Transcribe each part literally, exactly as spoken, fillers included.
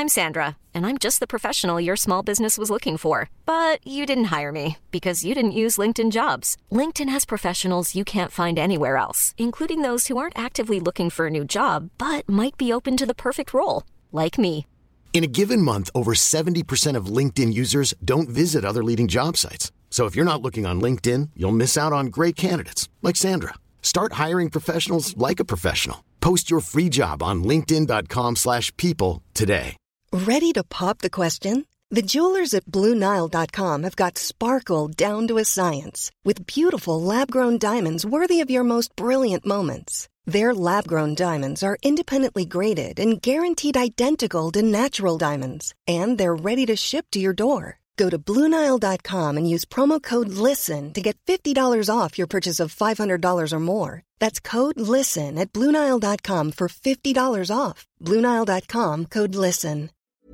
I'm Sandra, and I'm just the professional your small business was looking for. But you didn't hire me because you didn't use LinkedIn Jobs. LinkedIn has professionals you can't find anywhere else, including those who aren't actively looking for a new job, but might be open to the perfect role, like me. In a given month, over seventy percent of LinkedIn users don't visit other leading job sites. So if you're not looking on LinkedIn, you'll miss out on great candidates like Sandra. Start hiring professionals like a professional. Post your free job on linkedin dot com slash people today. Ready to pop the question? The jewelers at Blue Nile dot com have got sparkle down to a science with beautiful lab-grown diamonds worthy of your most brilliant moments. Their lab-grown diamonds are independently graded and guaranteed identical to natural diamonds. And they're ready to ship to your door. Go to Blue Nile dot com and use promo code LISTEN to get fifty dollars off your purchase of five hundred dollars or more. That's code LISTEN at Blue Nile dot com for fifty dollars off. Blue Nile dot com, code LISTEN.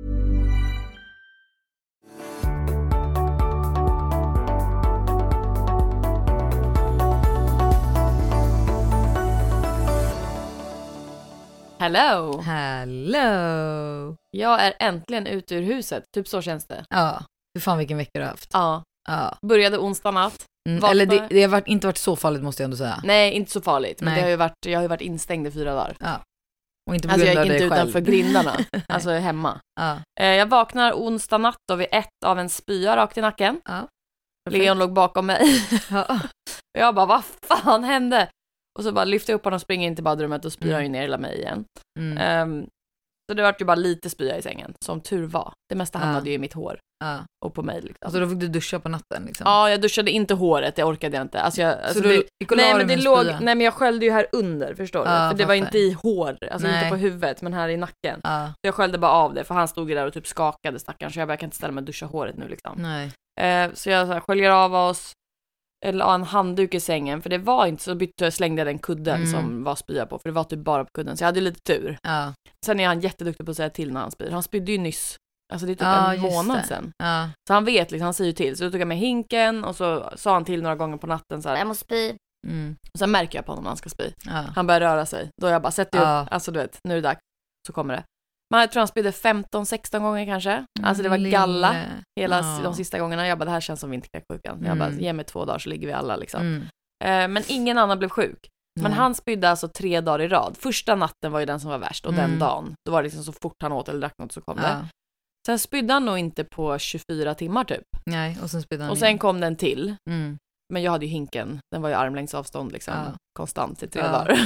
Hello! Hello! Jag är äntligen ute ur huset, typ så känns det. Ja, hur fan vilken vecka du har haft. Ja, ja. Började onsdag natt. Mm, eller det, det har varit, inte varit så farligt måste jag ändå säga. Nej, inte så farligt. Men Nej. det har ju varit, jag har ju varit instängd i fyra dagar. Ja. Och inte på alltså grund jag av gick inte dig själv. utanför grindarna, alltså hemma. Ja. Jag vaknar onsdag natt och vid ett av en spya rakt i nacken. Ja. Leon låg bakom mig. Ja. Jag bara, vad fan hände? Och så bara lyfte jag upp honom och springer in till badrummet och spyr Mm. ju ner hela mig igen. Mm. Um, så det var ju bara lite spya i sängen, som tur var. Det mesta hamnade Ja. ju i mitt hår Ja. och på mig. Liksom. Alltså då fick du duscha på natten liksom. Ja, jag duschade inte håret, det orkade jag inte. Alltså jag, alltså du det, gick och la nej, dig men det med låg, spya? nej men jag sköljde ju här under, förstår du? Ja, För det var fattar. inte i hår, alltså Nej. inte på huvudet, men här i nacken. Ja. Så jag sköljde bara av det, för han stod ju där och typ skakade stackaren. Så jag bara, jag kan inte ställa mig och duscha håret nu liksom. Nej. Eh, så jag så här, sköljer av oss, eller la en handduk i sängen. För det var inte så, bytte, slängde jag den kudden Mm. som var spya på. För det var typ bara på kudden, så jag hade lite tur. Ja. Sen är han jätteduktig på att säga till när han spyr. Han spydde ju nyss, alltså det är typ Ja, en just månad det. sedan. Ja. Så han vet liksom, han säger ju till. Så då tog jag med hinken och så sa han till några gånger på natten så här, jag måste spy. Mm. Och sen märker jag på honom när han ska spy. Ja. Han börjar röra sig. Då jag bara, sätter Ja. upp, alltså du vet, nu är det dags. Så kommer det. Men jag tror han spydde femton sexton gånger kanske. Alltså det var galla hela Ja. de sista gångerna. Jag bara, det här känns som vinterkräksjukan. Jag bara, Mm. ge mig två dagar så ligger vi alla liksom. Mm. Eh, men ingen annan blev sjuk. Men Nej. han spydde alltså tre dagar i rad. Första natten var ju den som var värst. Och Mm. den dagen, då var det liksom så fort han åt eller drack något så kom det. Ja. Sen spydde han nog inte på tjugofyra timmar typ. Nej, och sen spydde han Och sen igen. kom den till. Mm. Men jag hade ju hinken. Den var ju armlängds avstånd liksom. Ja. Konstant i tre Ja. dagar.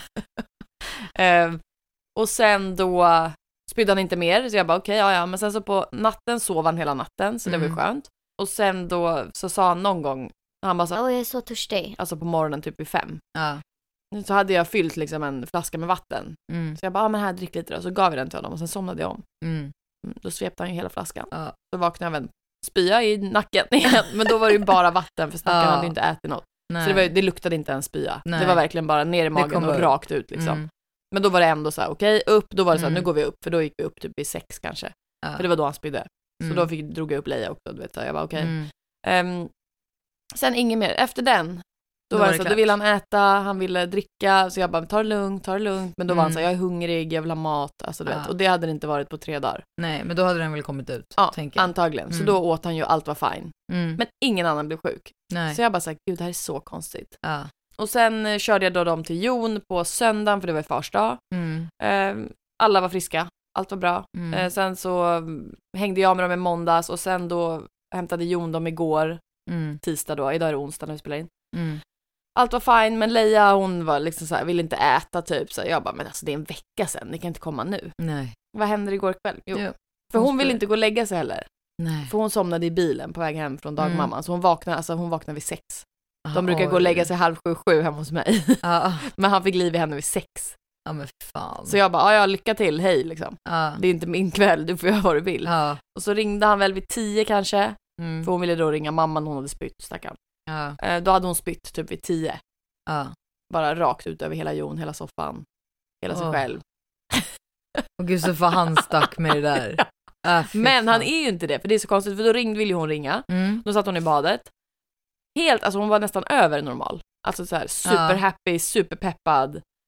eh, och sen då spydde han inte mer. Så jag bara okej, okay, ja ja. Men sen så på natten sov han hela natten. Så det var ju Mm. skönt. Och sen då så sa han någon gång. Han bara så, Åh, jag är så törstig. alltså på morgonen typ vid fem. Ja. Så hade jag fyllt liksom en flaska med vatten. Mm. Så jag bara, ah, men här, drick lite då. Så gav jag den till honom och sen somnade jag om. Mm. Mm, Då svepte han ju hela flaskan. Ja. Så vaknade jag med en spya i nacken igen. Men då var det ju bara vatten, för stackaren Ja. hade ju inte ätit något. Nej. Så det, var, ju- det luktade inte en spya. Nej. Det var verkligen bara ner i magen kom och bara- rakt ut liksom. Mm. Men då var det ändå så här, okej, upp. Då var det så här, Mm. nu går vi upp. För då gick vi upp typ i sex kanske. Ja. För det var då han spydde. Så Mm. då fick, drog jag upp Leia också, du vet. Så jag bara, okej. Mm. Ehm, sen inget mer. Efter den, då, Då var var det det så, klart. då ville han äta, han ville dricka. Så jag bara, ta det lugnt, ta det lugnt. Men då var han Mm. så här, jag är hungrig, jag vill ha mat. Alltså, du Ja. vet. Och det hade det inte varit på tre dagar. Nej, men då hade den väl kommit ut, Ja, tänker jag. antagligen. Så Mm. då åt han ju, allt var fine. Mm. Men ingen annan blev sjuk. Nej. Så jag bara så här, gud, det här är så konstigt. Ja. Och sen eh, körde jag då dem till Jon på söndagen, för det var ju fars dag. Mm. Eh, alla var friska, allt var bra. Mm. Eh, sen så mm, hängde jag med dem i måndags och sen då hämtade Jon dem igår, Mm. tisdag då. Idag är det onsdag när vi spelar in. Mm. Allt var fine, men Leia, hon var liksom så här, ville inte äta typ. Så jag bara, men alltså det är en vecka sedan, det kan inte komma nu. Nej. Vad händer igår kväll? Jo, Jo. för hon Hon vill spyr. inte gå och lägga sig heller. Nej. För hon somnade i bilen på väg hem från dagmamman. Mm. Så hon vaknade, alltså hon vaknade vid sex. Ah, De brukar oj. gå och lägga sig halv sju, sju hemma hos mig. Ja, Men han fick liv i henne vid sex. ja men fan. Så jag bara, ja, ja lycka till, hej liksom. Ja. Det är inte min kväll, du får göra vad du vill. Ja. Och så ringde han väl vid tio kanske. Mm. För hon ville då ringa mamman, hon hade spytt, stackarn. Ja. Eh, då hade hon spytt typ vid tio. Ja. Bara rakt ut över hela Jon, hela soffan. Hela sig Åh. själv. Och gud så får han stack med det där. Ah, fy Men han fan. är ju inte det, för det är så konstigt. För då ringde, ville ju hon ringa. Mm. Då satt hon i badet. Helt, alltså hon var nästan över normal. Alltså så här super happy, super peppad.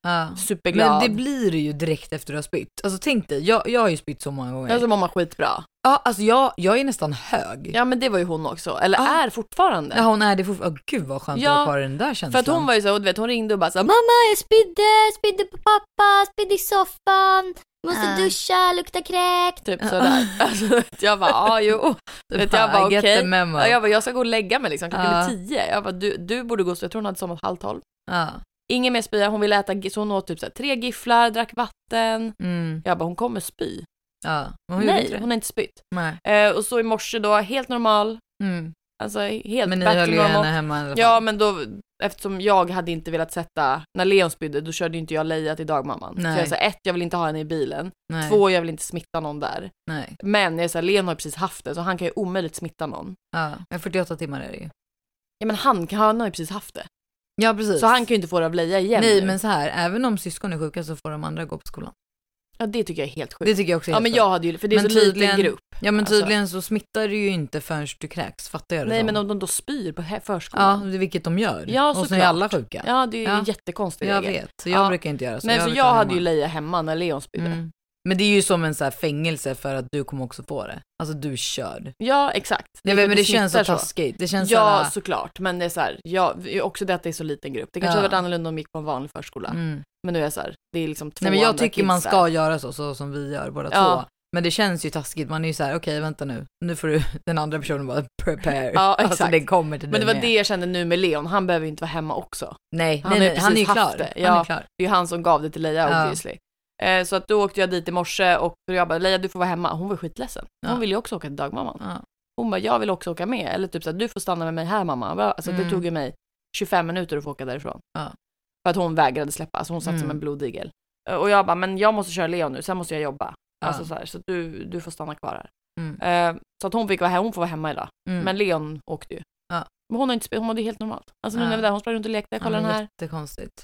Ja. Superglad. Men det blir det ju direkt efter du har spytt. Alltså tänk dig, jag, jag har ju spytt så många gånger. Alltså mamma skitbra. Ja, alltså jag, jag är nästan hög. Ja men det var ju hon också. Eller ah. är fortfarande. Ja hon är det fortfarande. Oh, gud vad skönt ja, att vara kvar i den där känslan. För att hon var ju så, du vet, hon ringde och bara så mamma jag spydde, spydde på pappa, spydde i soffan. Måste Ah. duscha, lukta kräk. typ sådär. Alltså jag bara, ja jo. Vet, jag bara okej. Okay. Ja, jag bara, jag ska gå och lägga mig liksom klockan ah. är tio. Jag bara, du, du borde gå, så jag tror hon hade somnat halv tolv. Ja. Ingen mer spya, hon ville äta, så hon åt typ så här, tre gifflar, drack vatten. Mm. Jag bara, hon kommer spy. Ja. Hon Nej, hon har inte spytt. Nej. Eh, och så i morse då, helt normal. Mm. Alltså helt men ni back höll to ju normal. henne hemma i alla fall. Ja men då, eftersom jag hade inte velat sätta, när Leon spydde då körde ju inte jag Leia till dagmamman. Nej. För jag sa ett, jag vill inte ha henne i bilen. Nej. Två, jag vill inte smitta någon där. Nej. Men jag sa, Leon har ju precis haft det så han kan ju omöjligt smitta någon. Ja, fyrtioåtta timmar är det ju. Ja men han, han har ju precis haft det. Ja precis. Så han kan ju inte få det av Leia igen. Nej nu. men så här, även om syskon är sjuka så får de andra gå på skolan. Ja det tycker jag är helt sjukt. Det tycker jag också är Ja helt men sjukt. jag hade ju, för det är men så liten grupp. Ja men tydligen alltså. så smittar du ju inte förrän du kräks, fattar jag det Nej som. men om de då spyr på he- förskolan. Ja, det är vilket de gör. Ja, och så är såklart. alla sjuka. Ja det är ju Ja. jättekonstigt. Jag vet, så jag ja. brukar inte göra så. Nej jag så brukar jag vara hade ju hemma. Leia hemma när Leon spydde. Mm. Men det är ju som en så här fängelse för att du kommer också få det. Alltså du kör. Ja exakt. Nej, men det det känns så smittar taskigt. Det känns Ja så här... såklart, men det är så här, ja, också det att det är så liten grupp. Det kanske Ja. hade varit annorlunda om de gick på en vanlig förskola. Mm. Men nu är jag så här, det är liksom två Nej men jag andra tycker kids man ska där. göra så, så som vi gör båda Ja. två. Men det känns ju taskigt, man är ju så här: okej okay, vänta nu, nu får du den andra personen bara prepare. Ja, exakt. Alltså det kommer till Men det dig var med. det jag kände nu med Leon, han behöver ju inte vara hemma också. Nej, Han nej, har nej, ju han är ju precis klar. haft det. Han Ja. är klar. Det är ju han som gav det till Leia Ja. obviously. Eh, så att då åkte jag dit i morse och jag bara, Leia du får vara hemma. Hon var skitledsen. Hon Ja. ville ju också åka till dagmamman. Ja. Hon bara, jag vill också åka med. Eller typ så här, du får stanna med mig här mamma. Alltså Mm. det tog ju mig tjugofem minuter att få åka därifrån. Ja. För att hon vägrade släppa, alltså hon satt Mm. som en blodigel. Eh, Och jag bara, men jag måste köra Leon nu, sen måste jag jobba. Ja. Alltså så här, så du, du får stanna kvar här. Mm. Eh, så att hon fick vara hemma, hon får vara hemma idag. Mm. Men Leon åkte ju. Ja. Men hon har inte sp- hon mådde helt normalt. Alltså nu Ja. när vi var där, hon sprang runt och lekte, kolla Ja, den men här. jättekonstigt.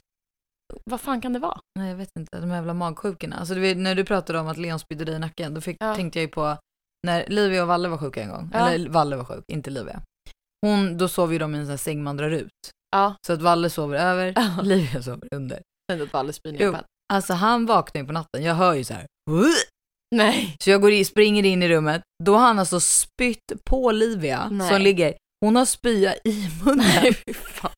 Vad fan kan det vara? Nej jag vet inte, de här jävla magsjukorna. Alltså du vet, när du pratade om att Leon spydde dig i nacken, då fick, Ja. tänkte jag ju på när Livia och Valle var sjuka en gång. Ja. Eller Valle var sjuk, inte Livia. Hon, då sov ju de i en sån här säng man drar ut. Ja. Så att Valle sover över, Ja. Livia sover under. Sen att Valle spyr ner Jo. på henne. Alltså han vaknar ju på natten, jag hör ju så här. Nej. Så jag går i, springer in i rummet, då har han alltså spytt på Livia Nej. som ligger, hon har spya i munnen. Nej, fy fan.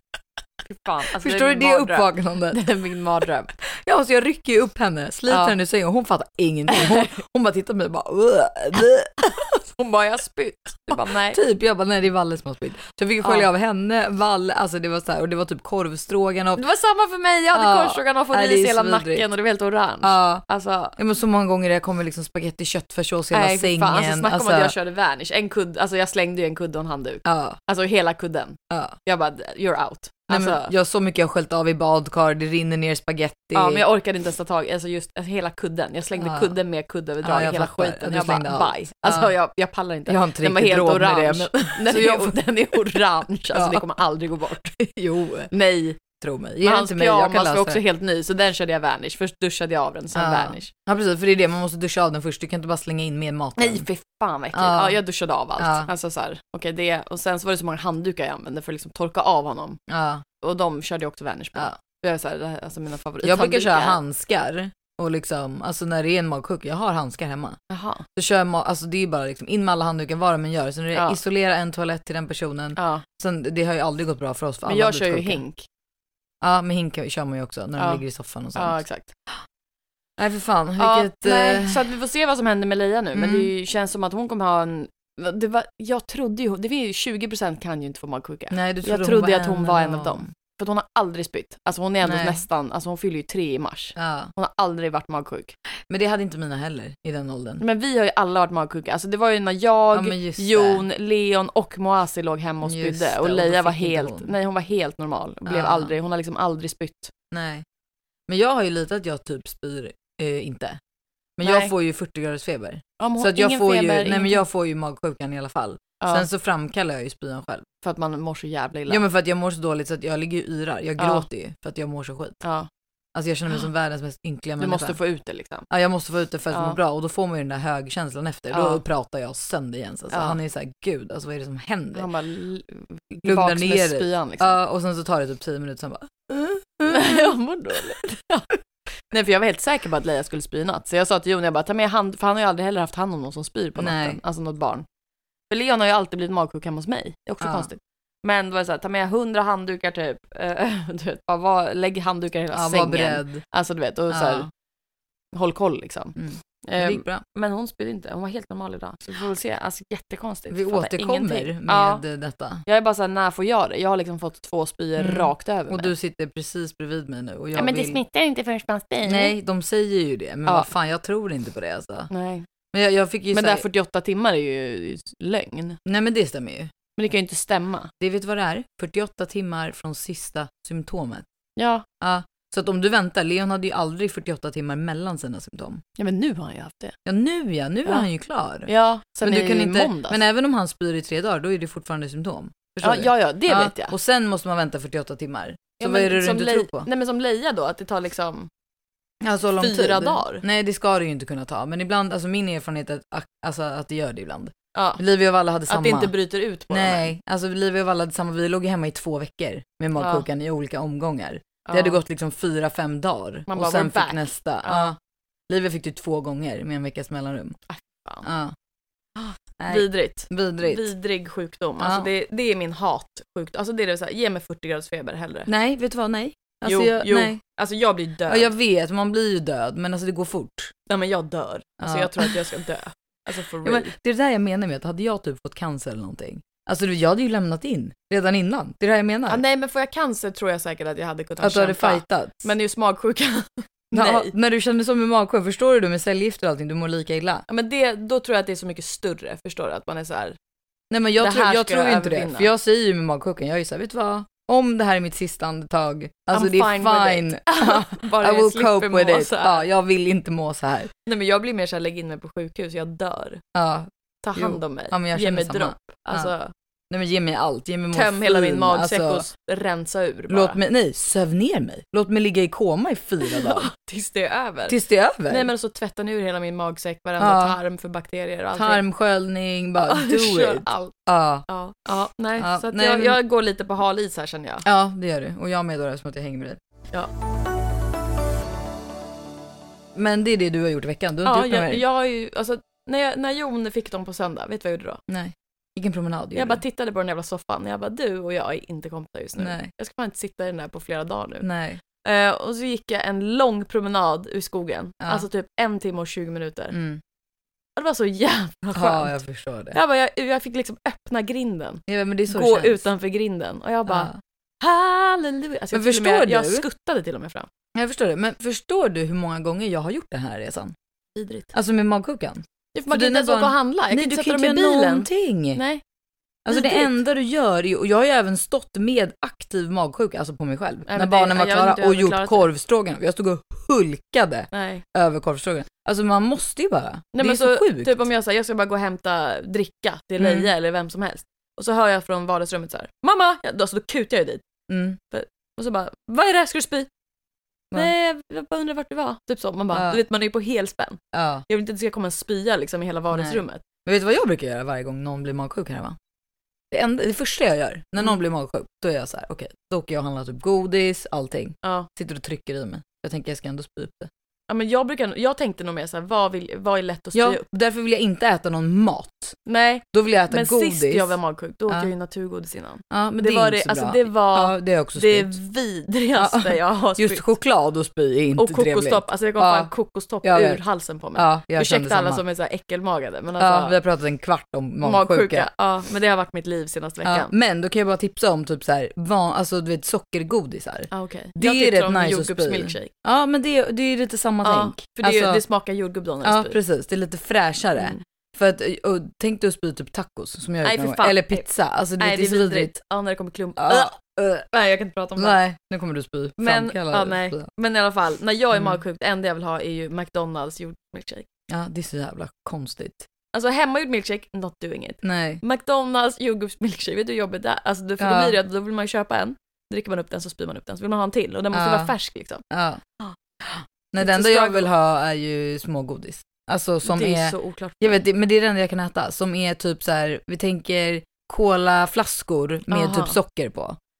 Fy fan. Alltså, Förstår det du är det min mardröm. uppvaknandet? Det är min mardröm. Ja, så jag rycker ju upp henne, sliter Ja. henne i sängen och hon fattar ingenting. Hon, hon bara tittar på mig och bara "Ugh, bleh." Hon bara, jag har spytt. Jag bara, nej. Typ, jag bara nej det är Valle som har spytt. Så jag fick skölja Ja. av henne, Valle, alltså det var så här, och det var typ korvstrågan och Det var samma för mig, jag hade Ja. korsstrågan och fått Nej, det är ris i hela svidrigt. nacken och det var helt orange. ja. Alltså, Ja, men så många gånger det kommer liksom spagetti köttfärssås i hela nej, för sängen. fan. Alltså snacka alltså, om att jag körde vanish. En kudd, alltså jag slängde ju en kudde och en handduk. ja, Alltså hela kudden. ja. Jag bara, you're out. Nej, Alltså, men jag så mycket jag har skällt av i badkar, det rinner ner spagetti. ja men jag orkade inte ens ta tag, alltså just alltså, hela kudden. Jag slängde Ja. kudden med kuddöverdrag, Ja, jag hela fattar. skiten. Ja, du jag bara, slängde allt. bye. Alltså Ja. jag, jag pallar inte. Jag har inte Den var riktigt helt råd med orange. det, men- Den, Så är, jag- den är orange, alltså Ja. det kommer aldrig gå bort. Jo, Nej. tro mig. Ge Men den hans till mig, jag kan pyjamas lösa var också det. helt ny, så den körde jag vanish. Först duschade jag av den, sen Ja. vanish. Ja precis, för det är det, man måste duscha av den först, du kan inte bara slänga in med maten. Nej, för fan vad äckligt. Ja. Ja, jag duschade av allt. Ja. Alltså så här, okej det, och sen så var det så många handdukar jag använde för att liksom torka av honom. Ja. Och de körde jag också vanish på. Ja. För jag är så här, det här, alltså mina favorit. Jag brukar köra handskar och liksom, alltså när det är en magsjuka, jag har handskar hemma. Jaha. Så kör jag, ma- alltså det är bara liksom in med alla handdukar vad de än gör. Så när det är Ja. isolera en toalett till den personen. Ja. Sen, det har ju aldrig gått bra för oss för Men alla jag har kör ju blivit sjuka. hink. Ja, med hink kör man ju också när de Ja. ligger i soffan och sånt. Ja, exakt. Nej för fan, Ja, vilket... nej, eh, så att vi får se vad som händer med Leia nu. Men Mm. det är ju, känns som att hon kommer ha en... Det var, jag trodde ju, det var ju tjugo procent kan ju inte få magsjuka. nej, du Jag hon trodde var att hon var en av dem. För att hon har aldrig spytt. Alltså hon är ändå Nej. nästan, alltså hon fyller ju tre i mars. Ja, Hon har aldrig varit magsjuk. men det hade inte mina heller i den åldern. Men vi har ju alla varit magsjuka. Alltså det var ju när jag, Ja, men just det. Jon, Leon och Moasi låg hemma och Just spydde. det, Och och då Leia var fick inte helt, hon. nej hon var helt normal. Blev Ja. aldrig, hon har liksom aldrig spytt. Nej. Men jag har ju lite att jag typ spyr, eh, inte. Men Nej. jag får ju fyrtio graders feber. Ja, men hon- Så att jag ingen får feber, ju, nej men ingenting. jag får ju magsjukan i alla fall. Ja, Sen så framkallar jag ju spyan själv. för att man mår så jävla illa. Ja men för att jag mår så dåligt så att jag ligger ju och yrar. Jag Ja. gråter ju för att jag mår så skit. Ja, Alltså jag känner mig som världens mest ynkliga du människa. måste få ut det liksom. Ja, jag måste få ut det för att Ja. må bra och då får man ju den där högkänslan efter. Ja. Då pratar jag sönder igen. Alltså. Ja. Han är ju såhär, gud, alltså vad är det som händer? Han bara l- Lugna tillbaks ner med dig. spyan liksom. Ja, och sen så tar det typ tio minuter sen bara, "Uh, uh." jag mår dåligt. Nej, för jag var helt säker på att Leia skulle spy i natt. Så jag sa till Jon, jag bara, ta med hand, för han har ju aldrig heller haft hand om någon som spyr på natten. Nej. Alltså något barn. För Leon har ju alltid blivit magsjuk hemma hos mig. Det är också Ja. konstigt. Men det var så här, ta med hundra handdukar typ. Uh, du vet, bara var, lägg handdukar i hela Ja, sängen. var beredd. Alltså du vet, och så här, håll koll liksom. Mm. Det gick Um, bra. men hon spydde inte, hon var helt normal idag. Så vi får väl se, alltså jättekonstigt. Vi Fattar återkommer ingenting. med Ja. detta. Jag är bara såhär, när får jag det? Jag har liksom fått två spyor Mm. rakt över Och mig. du sitter precis bredvid mig nu. Och jag Ja, men det vill... smittar inte förrän man spyr. Nej, de säger ju det. Men Ja. vad fan, jag tror inte på det alltså. Nej. Men jag, jag fick ju Men så det här... här fyrtioåtta timmar är ju lögn. Nej, men det stämmer ju. Men det kan ju inte stämma. Det vet vad det är? fyrtioåtta timmar från sista symptomet. Ja, Ja. Så att om du väntar, Leon hade ju aldrig fyrtioåtta timmar mellan sina symptom. ja men nu har han ju haft det. Ja, nu ja, nu Ja. är han ju klar. Ja, sen men är du kan ju inte, måndags. men även om han spyr i tre dagar, då är det fortfarande symptom. Förstår ja, du? ja, ja, det Ja, vet jag. Och sen måste man vänta fyrtioåtta timmar. Så Ja, vad men är det du som inte Le- tror på? Nej, men som Leia då, att det tar liksom... Ja, så lång fyra tid. dagar. Nej, det ska det ju inte kunna ta. Men ibland, alltså min erfarenhet är att, alltså, att det gör det ibland. Ja, Livia och Valla hade samma. att det inte bryter ut på dem. Nej, alltså Livia och Valla hade samma. Vi låg ju hemma i två veckor med magsjukan i olika omgångar. Ja. Det hade gått liksom fyra, fem dagar. Man och bara, sen we're fick back. nästa. Ja. Ja. Livia fick det två gånger med en veckas mellanrum. Fan. Ja. Nej, Vidrigt. vidrigt. Vidrig sjukdom. Ja. Alltså det, det är min hatsjukdom. Alltså det är det så här, ge mig fyrtio graders feber hellre. Nej, vet du vad? Nej. Alltså, jo, jag, jo. nej. Alltså jag blir död. Ja, jag vet, man blir ju död. Men alltså det går fort. Nej, men jag dör. Alltså Ja. jag tror att jag ska dö. Alltså for Ja, real. men det är det där jag menar med att hade jag typ fått cancer eller någonting. Alltså jag hade ju lämnat in redan innan. Det är det jag menar. Ja, nej, men får jag cancer tror jag säkert att jag hade kunnat att du hade kämpa. fightat. Men just magsjuka. Ja, nej. när du kände som med magsjuk, förstår du med cellgifter och allting, du mår lika illa. Ja, men det, då tror jag att det är så mycket större, förstår du? Att man är så här. Nej, men jag, Det tror, här jag ska tror jag inte det. övervinna. För jag säger ju med magsjukan, jag är ju såhär, vet du vad? Om det här är mitt sista andetag, alltså I'm det är fine with fine. it. Bara I jag will slipper cope with må it. så här. Ja, jag vill inte må så här. Nej, men jag blir mer så här, lägg in mig på sjukhus, jag dör. Ja. Ta Jo. hand om mig. Ja, men jag Ge känner mig samma. dropp. Alltså, Nej, men ge mig allt, ge mig morfin. töm hela min magsäck alltså, och s- rensa ur bara. låt mig, nej, söv ner mig. Låt mig ligga i koma i fyra dagar. Tills det är över. Tills det är över. Nej, men så tvätta ur hela min magsäck, varenda Ja. tarm för bakterier och allting. Tarmsköljning, bara Ja, do kör it. allt. Ja. Ja, ja, nej. Ja, så att nej, jag, men- jag går lite på hal is här, känner jag. Ja, det gör du. Och jag med då, eftersom att jag hänger med dig. Ja. Men det är det du har gjort i veckan. Du har Ja, inte gjort något jag, mer? jag har ju, alltså, när, jag, när Jon fick dem på söndag, vet du vad jag gjorde då? Nej. Vilken promenad Jag bara tittade på den jävla soffan. Jag bara, du och jag är inte kompisar just nu. Nej. Jag ska fan inte sitta i den där på flera dagar nu. Nej. Eh, och så gick jag en lång promenad ur skogen. Ja. Alltså typ en timme och tjugo minuter. Mm. Och det var så jävla skönt. Ja, jag förstår det. Jag, bara, jag, jag fick liksom öppna grinden. Ja, men det är så Gå det känns. utanför grinden. Och jag bara, Ja. halleluja. Alltså, Men jag, till och förstår med, jag du? skuttade till och med fram. Jag förstår det. Men förstår du hur många gånger jag har gjort den här resan? Vidrigt. Alltså med magsjukan. Ja, för man För kan inte ens dina åka och barn- handla. Jag Nej, kan du inte kan sätta inte dem i göra bilen. någonting. Nej. Alltså det Vidrigt. enda du gör är, och jag har ju även stått med aktiv magsjuka, alltså på mig själv, Nej, när men det- barnen var jag har klara inte och gjort överklarat det. korvstrågan. Jag stod och hulkade Nej. över korvstrågan. Alltså man måste ju bara. Nej, det är men så, sjukt. Typ om jag säger jag ska bara gå och hämta dricka till Mm. Leia eller vem som helst. Och så hör jag från vardagsrummet så här: mamma! Ja, då, så då kutar jag dit. Mm. Och så bara, vad är det här? Ska du spy? Va? Nej, jag bara undrar vart du var. Typ så. Man bara, Ja. du vet, man är ju på helspänn. Ja. Jag vill inte att det ska komma en spya liksom i hela vardagsrummet. Men vet du vad jag brukar göra varje gång någon blir magsjuk här, va? Det, enda, det första jag gör när någon Mm. blir magsjuk, då är jag så här: okej, då åker jag och handlar typ godis, allting. Ja. Sitter och trycker i mig. Jag tänker jag ska ändå spy upp det. Ja, men jag brukar, jag tänkte nog mer så här, vad, vill, vad är lätt att spy Ja, upp? därför vill jag inte äta någon mat. Nej, Då vill jag äta men godis. sist jag var magsjuk, då åt Ja. jag ju naturgodis innan. Ja, men det, det, var är det, inte så alltså bra. det var Ja, det är också det spytt. vidrigaste Ja. jag har spytt. Just choklad och spy är inte och trevligt. kokostopp, alltså det kom Ja. fan kokostopp Jag ur vet. halsen på mig. Ja, jag kände Ursäkta alla samma. som är så här äckelmagade, men Ja, alltså vi har pratat en kvart om magsjuka. magsjuka. Ja, men det har varit mitt liv senaste veckan. Ja, men då kan jag bara tipsa om typ så här, van, alltså du vet sockergodisar. Ah, okay. Det jag är tyckte rätt om nice att jordgubbs spy. milkshake. Ja, men det, det är lite samma Ja, tänk. för det, Alltså, det smakar jordgubb när ja, jag spyr. precis. Det är lite fräschare. Mm. För att, och, tänk dig att spy typ tacos som jag Nej, gjort någon för gång. fan. Eller pizza. Alltså det, Nej, det är så vidrigt. Ja, när det kommer klump. Ja, Ugh. uh, Nej, jag kan inte prata om det. nej, nu kommer du spy. Men, Framkalla ja, det. nej. Spy. Men i alla fall, när jag är Mm. magsjuk, det enda jag vill ha är ju McDonalds jordgubbsmilkshake. Ja, det är så jävla konstigt. Alltså hemmagjord milkshake, not doing it. Nej. McDonalds jordgubbsmilkshake, vet du hur jobbigt det är? Alltså, för Ja. då blir det, då vill man ju köpa en, dricker man upp den så spyr man upp den, så vill man ha en till och den måste Ja. vara färsk liksom. Ja. Ah. Nej, It's det a enda jag struggle. vill ha är ju smågodis. Alltså som det är, är, så oklart. jag vet, det- men det är det enda jag kan äta. Som är typ så här, vi tänker colaflaskor med Aha. typ socker på.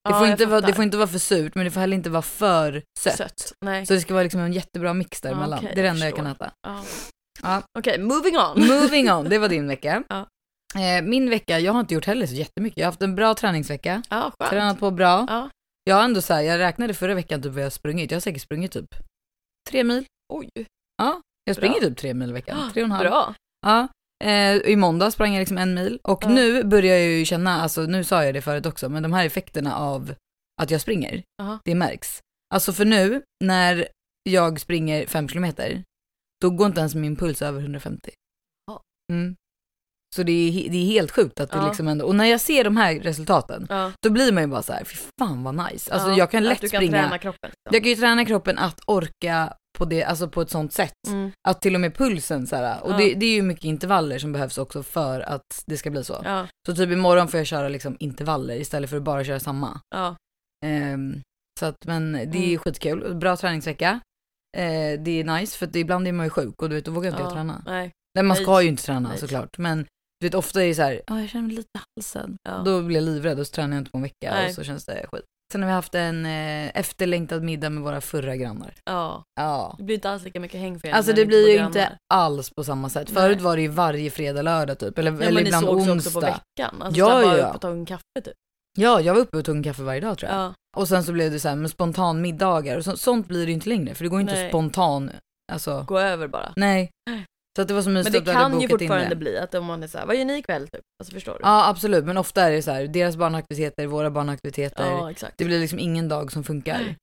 Det, Ja, får jag inte vara, fattar. det får inte vara för surt, men det får heller inte vara för sött. Sött. Nej. Så det ska vara liksom en jättebra mix däremellan. Okej, det är det jag enda jag kan förstår. äta. Ja. Ja. Okej, moving on. Moving on, det var din vecka. Ja. Eh, min vecka, jag har inte gjort heller så jättemycket. Jag har haft en bra träningsvecka. Ja, skönt. Tränat på bra. Ja. Jag har ändå så här, jag räknade förra veckan typ vad jag har sprungit. Jag har säkert sprungit typ tre mil. Oj. Ja, jag springer Bra. typ tre mil i veckan. Tre och en halv. Bra. Ja. Eh, I måndag sprang jag liksom en mil. Och Ja. nu börjar jag ju känna, alltså nu sa jag det förut också, men de här effekterna av att jag springer, Aha. det märks. Alltså för nu, när jag springer fem kilometer, då går inte ens min puls över hundrafemtio. Ja. Mm. Så det är, det är helt sjukt att det Ja. liksom ändå, och när jag ser de här resultaten, Ja. då blir man ju bara så här, fy fan vad nice. Alltså Ja, jag kan att lätt du kan springa. träna kroppen. Liksom. Jag kan ju träna kroppen att orka på det, alltså på ett sånt sätt. Mm. Att till och med pulsen så här, och Ja. det, det är ju mycket intervaller som behövs också för att det ska bli så. Ja. Så typ imorgon får jag köra liksom intervaller istället för att bara köra samma. Ja. Ehm, så att, men det är Mm. skitkul. Bra träningsvecka. Eh, det är nice för att ibland är man ju sjuk och du vet, då vågar inte Ja. jag träna. Nej. Nej, man ska Nej. ju inte träna Nej. såklart. Men du vet, ofta är det så här, oh, jag känner mig lite i halsen. Ja. Då blir jag livrädd och så tränar jag inte på en vecka Nej. och så känns det skit. Sen har vi haft en eh, efterlängtad middag med våra förra grannar. Ja. Ja. Det blir inte alls lika mycket häng för er Alltså när det ni blir får ju grannar. inte alls på samma sätt. Nej. Förut var det ju varje fredag, lördag typ. Eller, Ja, eller men ni ibland sågs onsdag. också på veckan. Alltså Ja, ja, bara ja. upp och ta en kaffe typ. Ja, jag var uppe och tog en kaffe varje dag tror jag. Ja. Och sen så blev det så här med spontan middagar. Och så, sånt blir det ju inte längre. För det går inte Nej. spontan. Alltså, Gå över bara. nej. Så att det var så mysigt Men att det du hade kan ju bokat in fortfarande det. bli att om man är så här, vad gör ni ikväll typ? Alltså förstår du? Ja, absolut. Men ofta är det så här, deras barnaktiviteter, våra barnaktiviteter. Ja, exakt. Det blir liksom ingen dag som funkar. Nej.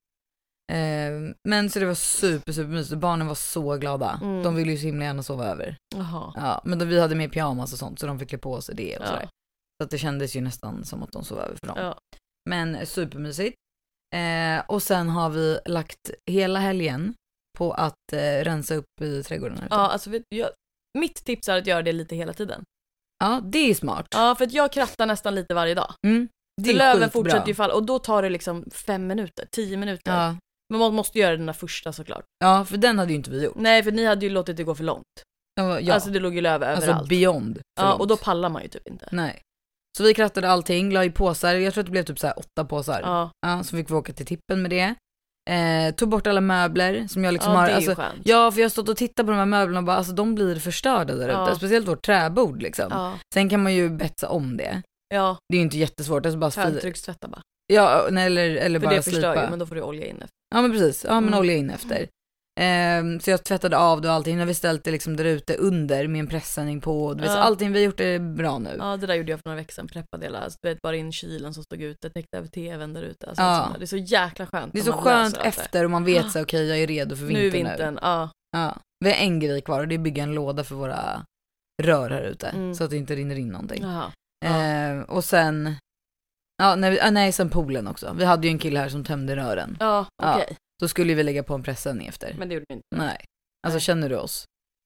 Eh, men så det var super, super mysigt. Barnen var så glada. Mm. De ville ju så himla gärna sova över. Jaha. Ja, men då, vi hade med pyjamas och sånt så de fick klä på sig det och Ja. sådär. Så att det kändes ju nästan som att de sov över för dem. Ja. Men supermysigt. Eh, och sen har vi lagt hela helgen på att eh, rensa upp i trädgården. här ute. Ja, alltså vet, jag, mitt tips är att göra det lite hela tiden. Ja, det är smart. Ja, för att jag krattar nästan lite varje dag. Mm, det För är löven skitbra. fortsätter ju falla och då tar det liksom fem minuter, tio minuter. Ja. Men man måste göra den där första såklart. ja, för den hade ju inte vi gjort. Nej, för ni hade ju låtit det gå för långt. Ja, ja. Alltså det låg ju löv Alltså överallt. beyond. för Ja, långt. och då pallar man ju typ inte. Nej. Så vi krattade allting, la i påsar. Jag tror att det blev typ så här åtta påsar. Ja, Ja, så fick vi åka till tippen med det. Eh, tog bort alla möbler som jag liksom ja har. det är Alltså, ju skönt. ja, för jag har stått och tittat på de här möblerna och bara, alltså de blir förstörda där ute. Ja. Speciellt vårt träbord liksom. Ja, Sen kan man ju betsa om det. ja. Det är ju inte jättesvårt, alltså bara fil- Högtryckstvätta bara. Ja, nej, eller, eller För bara det förstör slipa. ju, men då får du olja in efter. Ja, men precis. Ja, men Mm. olja in efter. Ehm, så jag tvättade av det och allting. När vi ställt det liksom där ute under med en pressändning på. Du vet, Ja. så allting vi har gjort är bra nu. Ja, det där gjorde jag för några veckor sedan. Preppade hela, alltså, du vet, bara in kylen som stod ute, täckte över tvn där ute. Alltså, Ja. allt sånt där. Det är så jäkla skönt. Det är när så man skönt löser allt det. efter och man vet så okej, jag är redo för vintern Nu är vintern, ja. Ja. Vi har en grej kvar och det är att bygga en låda för våra rör här ute. Mm. Så att det inte rinner in någonting. Jaha. Ehm, och sen, ja, nej, vi, ah, nej, sen poolen också. Vi hade ju en kille här som tömde rören. Ja, Ja. okej. Då skulle vi lägga på en pressändning efter. Men det gjorde vi inte. Nej. Alltså Nej. känner du oss?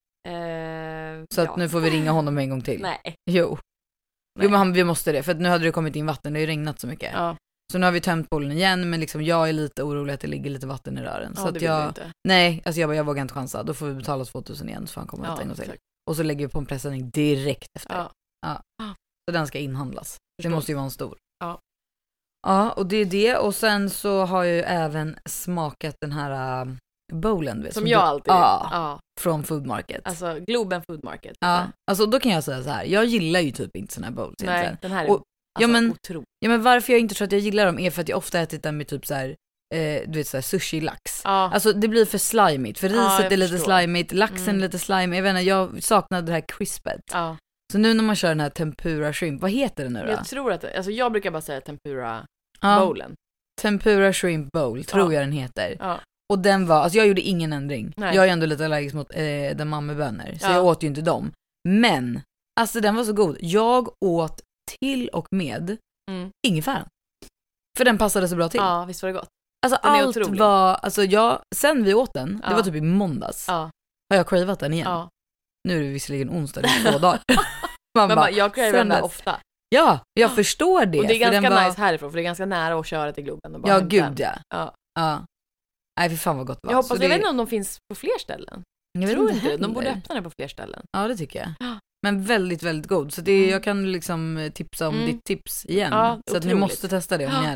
Eh, Så att ja. nu får vi ringa honom en gång till. Nej. Jo. Nej. Jo, men han, vi måste det. För att nu hade det kommit in vatten. Det har ju regnat så mycket. Ja, Så nu har vi tömt poolen igen. Men liksom jag är lite orolig att det ligger lite vatten i rören. ja så det att vill du jag, inte. nej, alltså jag, bara, jag vågar inte chansa. Då får vi betala tvåtusen igen så får han komma Ja, ut en gång till. exakt. Och så lägger vi på en pressändning direkt efter. Ja. Så den ska inhandlas. Förstår. Det måste ju vara en stor. Ja. Ja, och det är det. Och sen så har jag ju även smakat den här uh, bowlen. Vet, Som jag du- alltid Ja, ja. från Food Market. Alltså Globen Food Market. ja, alltså då kan jag säga så här. Jag gillar ju typ inte såna här bowls Nej, egentligen. den här är Och- alltså, ja, men- otrolig. Ja, men varför jag inte tror att jag gillar dem är för att jag ofta ätit den med typ så här, eh, du vet så här sushi-lax. Ja. Alltså det blir för slimigt, för Ja, riset jag är lite förstår. slimigt, laxen Mm. är lite slimig. Jag vet inte, jag saknade det här crispet. ja. Så nu när man kör den här tempura shrimp, vad heter det nu då? Jag tror att, alltså jag brukar bara säga tempura Ja, bowlen. tempura shrimp bowl tror Ja. jag den heter. Ja. Och den var, alltså jag gjorde ingen ändring. Nej. Jag är ändå lite allergisk mot eh, damamebönor, så Ja. jag åt ju inte dem. Men, alltså den var så god. Jag åt till och med Mm. ingefäran. För den passade så bra till. Ja, visst var det gott. Alltså Den är allt otrolig. var, alltså jag, sen vi åt den, det Ja. var typ i måndags, Ja. har jag cravat den igen. Ja. Nu är det visserligen onsdag, det är två dagar. Man Men bara, bara, jag cravar sen den där dess- ofta. Ja, jag förstår det. Och det är för den ganska var, nice härifrån, för det är ganska nära att köra till Globen och bara Ja, hämta gud den. ja. Ja. Ja. Nej, för fan vad gott det var. Jag hoppas, Så jag det, vet inte om de finns på fler ställen. jag tror inte det. heller. De borde öppna den på fler ställen. Ja, det tycker jag. Ja. Men väldigt, väldigt god. Så det, Mm. jag kan liksom tipsa om Mm. ditt tips igen. Ja, så att ni otroligt. måste testa det om ni Ja. är där.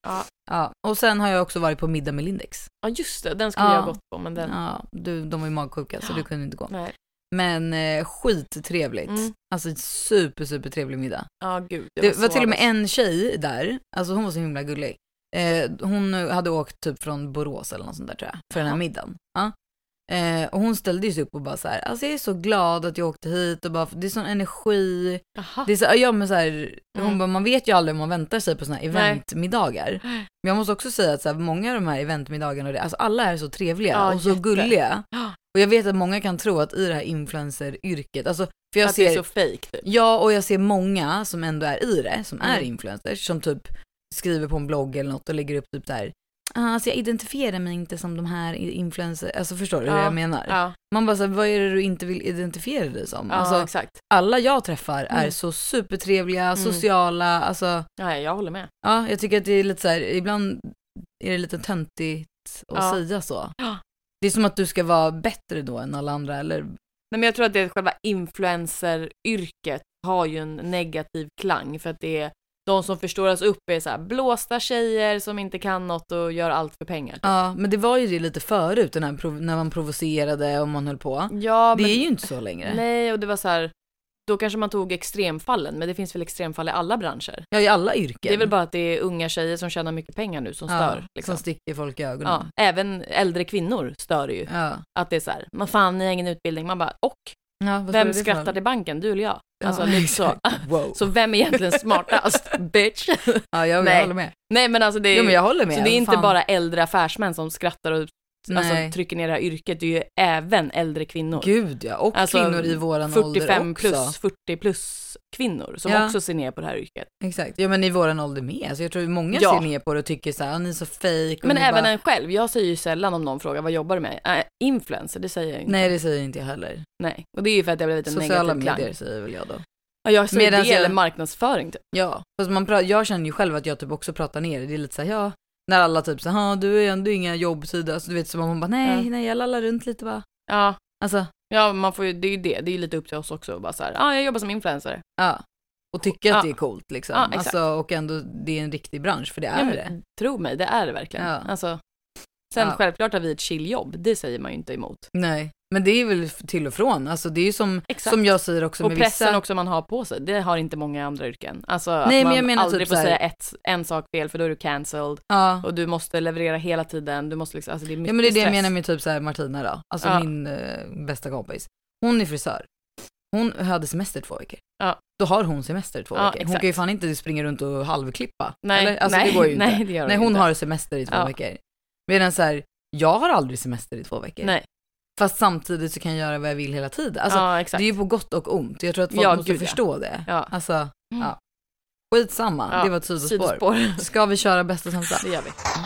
Ja. Ja. Och sen har jag också varit på middag med Lindex. Ja just det, den skulle Ja. jag ha gått på men den... Ja, du, de var ju magsjuka så du kunde inte gå. Nej. Men eh, skittrevligt. Mm. Alltså super super trevlig middag. Ja gud. Det var, så var till och med alltså. en tjej där, alltså hon var så himla gullig. Eh, hon hade åkt typ från Borås eller något sånt där tror jag, för den här Jaha. middagen. Ja. Eh, och hon ställde ju sig upp och bara så här, alltså jag är så glad att jag åkte hit och bara, det är sån energi. Jaha. Det är så, ja men så här, hon Mm. bara, man vet ju aldrig om man väntar sig på såna här eventmiddagar. Men jag måste också säga att så här, många av de här eventmiddagarna, och det, alltså alla är så trevliga Ja, och så jätte. gulliga. Ja. Och jag vet att många kan tro att i det här influencer-yrket, alltså för jag Att det ser, är så fake typ. ja och jag ser många som ändå är i det, som är Mm. influencers, som typ skriver på en blogg eller något och lägger upp typ där. Ah, alltså jag identifierar mig inte som de här influencer, alltså förstår du Ja. hur jag menar? Ja, Man bara så här, vad är det du inte vill identifiera dig som? ja Alltså exakt. alla jag träffar är Mm. så supertrevliga, Mm. sociala, alltså Ja, jag håller med. ja, jag tycker att det är lite så här, ibland är det lite töntigt att Ja. säga så. Ja. Det är som att du ska vara bättre då än alla andra, eller? Nej, men jag tror att det är själva influencer-yrket har ju en negativ klang för att det är de som förstoras upp är så här blåsta tjejer som inte kan något och gör allt för pengar. Ja, men det var ju det lite förut, den här prov- när man provocerade och man höll på. Ja, Det men är ju inte så längre. nej, och det var så här då kanske man tog extremfallen, men det finns väl extremfall i alla branscher. Ja, i alla yrken. Det är väl bara att det är unga tjejer som tjänar mycket pengar nu som ja, stör. Liksom. som sticker folk i ögonen. Ja, även äldre kvinnor stör ju. Ja. Att det är så här, man fan, ni har ingen utbildning. Man bara, och? Ja, vad Vem står det för skrattar något? i banken? Du eller jag? Ja, Alltså lite så. exakt. Wow. Så vem är egentligen smartast? Bitch. Ja, jag, Nej. jag håller med. Nej men alltså det är, Jo, men jag håller med. så det är inte Fan. bara äldre affärsmän som skrattar och alltså, Nej. trycker ner det här yrket. Det är ju även äldre kvinnor. Gud ja, och Alltså, kvinnor i våran ålder fyrtiofem också. plus, fyrtio plus kvinnor som Ja. också ser ner på det här yrket. Exakt, ja men i våran ålder med. Alltså jag tror många Ja. ser ner på det och tycker så här, ni är så fake. Och Men ni även bara... en själv. Jag säger ju sällan om någon frågar vad jobbar du med? Äh, influencer, det säger jag inte. Nej, det säger inte jag heller. Nej. Och det är ju för att det har blivit en Sociala negativ klang. medier säger väl jag då. Ja, jag säger Medans det jag- eller marknadsföring typ. Ja, fast man pra- jag känner ju själv att jag typ också pratar ner det. Det är lite så här, ja, när alla typ så här, du är ändå inga jobbtider. Alltså du vet, så man bara, nej, Ja. nej, jag lallar runt lite va. Ja. Alltså, Ja, man får ju, det är ju det. Det är ju lite upp till oss också. Bara så här, ja, ah, jag jobbar som influencer. ja. Och tycker att Ja. det är coolt liksom. Ja, exakt. Alltså, och ändå, det är en riktig bransch, för det är Ja, men, det. tro mig, det är det verkligen. Ja. Alltså, sen Ja. självklart har vi ett chilljobb. Det säger man ju inte emot. Nej, men det är väl till och från. Alltså det är ju som, Exakt. som jag säger också Och med pressen vissa. också man har på sig, det har inte många andra yrken. Alltså att Nej, men man jag menar aldrig typ får så här- säga ett, en sak fel för då är du cancelled. Ja. Och du måste leverera hela tiden. Du måste liksom, alltså det är mycket Ja men det är det jag stress. menar med typ så här Martina då. Alltså Ja. min eh, bästa kompis. Hon är frisör. Hon hade semester två veckor. Ja. Då har hon semester två Ja, veckor. Hon exakt. kan ju fan inte springa runt och halvklippa. Nej, eller? Alltså nej, det går ju inte. nej, det gör hon Nej, hon inte. har semester i två Ja. veckor. Medan så här, jag har aldrig semester i två veckor. Nej. Fast samtidigt så kan jag göra vad jag vill hela tiden. Alltså Ja, exakt. det är ju på gott och ont. Jag tror att folk Ja, måste gud, ja. förstå det. Ja. Alltså, Mm. ja. Skitsamma, Ja, det var ett sidospår. sidospår. Ska vi köra bästa och sämsta? Det gör vi.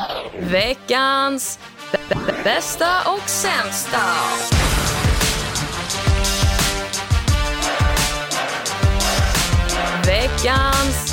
Veckans b- b- bästa och sämsta. Veckans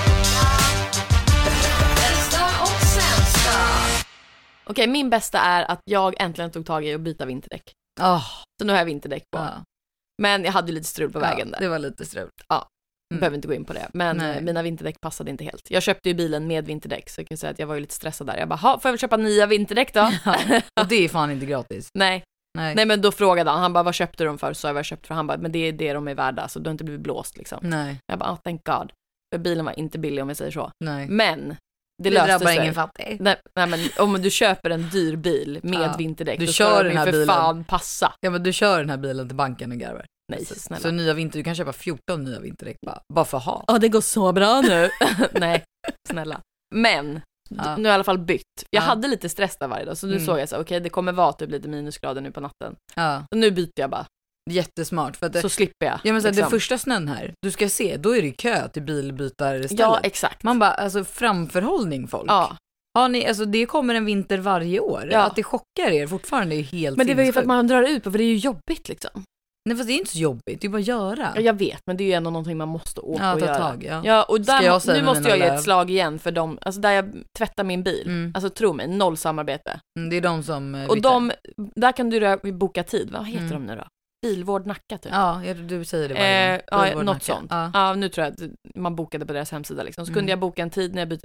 bästa och sämsta. Okej, min bästa är att jag äntligen tog tag i att byta vinterdäck. Oh, Så nu har jag vinterdäck på. ja. Men jag hade ju lite strul på vägen Ja, där. det var lite strul. Ja, Mm. behöver inte gå in på det. Men Nej. eh, mina vinterdäck passade inte helt. Jag köpte ju bilen med vinterdäck, så jag kan säga att jag var ju lite stressad där. Jag bara, "Ha, får jag väl köpa nya vinterdäck då?" Och det är fan inte gratis. Nej. Nej. Nej, men då frågade han, han bara, vad köpte du dem för? Så jag vad jag köpt för. Han bara, men det är det de är värda, så du har inte blivit blåst liksom. Nej. Jag bara, oh, thank God. För bilen var inte billig om jag säger så. Nej. Men det, Det löste drabbar sig. ingen fattig. Nej, nej, men om du köper en dyr bil med Ja. vinterdäck, Du då kör ska den den här för bilen. fan passa. Ja men du kör den här bilen till banken och garvar. Nej, så, snälla. så nya vinter, du kan köpa fjorton nya vinterdäck bara, bara för att ha. Ja, det går så bra nu. Nej, snälla. Men, Ja. d- nu har jag i alla fall bytt. Jag Ja. hade lite stress där varje dag, så nu Mm. såg jag så, okej, det kommer vara typ lite minusgrader nu på natten. Ja. Så nu byter jag bara, Jättesmart. För att det, så slipper jag. ja, men så här, liksom. det första snön här, du ska se, då är det kö till bilbytarstället. Ja, exakt. Man bara, alltså framförhållning folk. Ja. Ja, ni, alltså det kommer en vinter varje år. Ja. Att det chockar er fortfarande är helt Men det var ju för att sinnessjukt. man drar ut på, för det är ju jobbigt liksom. Nej fast det är inte så jobbigt, det är bara att göra. Ja, jag vet, men det är ju ändå någonting man måste åka Ja, och ta göra. tag, ja. Ja, och där, Ska jag säga nu med måste mina jag ge löv? ett slag igen för dem, alltså där jag tvättar min bil. Mm. Alltså tro mig, noll samarbete. Mm, det är de som eh, Och vittar. de, där kan du rö- boka tid, vad heter Mm. de nu då? Bilvård Nacka typ. Ja, jag- du säger det varje Eh, gång. ja, Bilvård något Nacka. sånt. Ja. Ja, nu tror jag att man bokade på deras hemsida liksom. Så Mm. kunde jag boka en tid när jag byter däck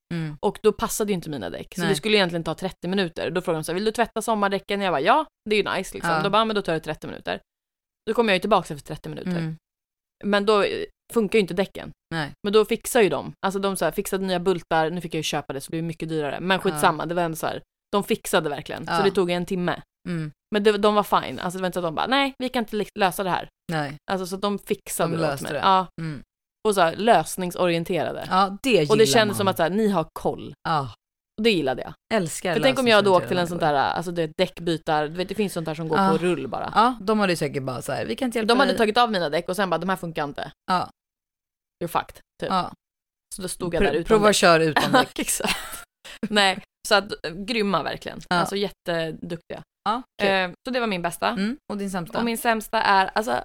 Mm. Och då passade ju inte mina däck. Så Nej. det skulle egentligen ta trettio minuter. Då frågade de så här, vill du tvätta sommardäcken? Jag bara, ja, det är ju nice liksom. Ja. Då bara, men då tar det trettio minuter. Då kommer jag ju tillbaka efter trettio minuter. Mm. Men då funkar ju inte däcken. Nej. Men då fixar ju de. Alltså de så här, fixade nya bultar. Nu fick jag ju köpa det så det blev mycket dyrare. Men skitsamma, ja. Det var ändå så här. De fixade verkligen. Ja. Så det tog en timme. Mm. Men det, de var fine. Alltså det var inte så att de bara, nej, vi kan inte lösa det här. Nej. Alltså så de fixade De det åt löste mig. det. Ja. Mm. Och så här, lösningsorienterade. Ja, det gillar Och det kändes man. som att så här, ni har koll. Ja. Och det gillade jag. Älskar För tänk om jag hade åkt till en lösningsorienterade sån människor. där, alltså det är däckbytar, du vet det finns sånt där som går Ja. på rull bara. Ja, de hade ju säkert bara så här, vi kan inte hjälpa De hade dig. tagit av mina däck och sen bara, de här funkar inte. Ja. You're fucked, typ. Ja. Så då stod jag Pro- där utan Prova däck. kör utan däck. Exakt. Nej, så att grymma verkligen. Ja. Alltså jätteduktiga. Ja, kul. Eh, så det var min bästa. Mm. Och din sämsta? Och min sämsta är, alltså,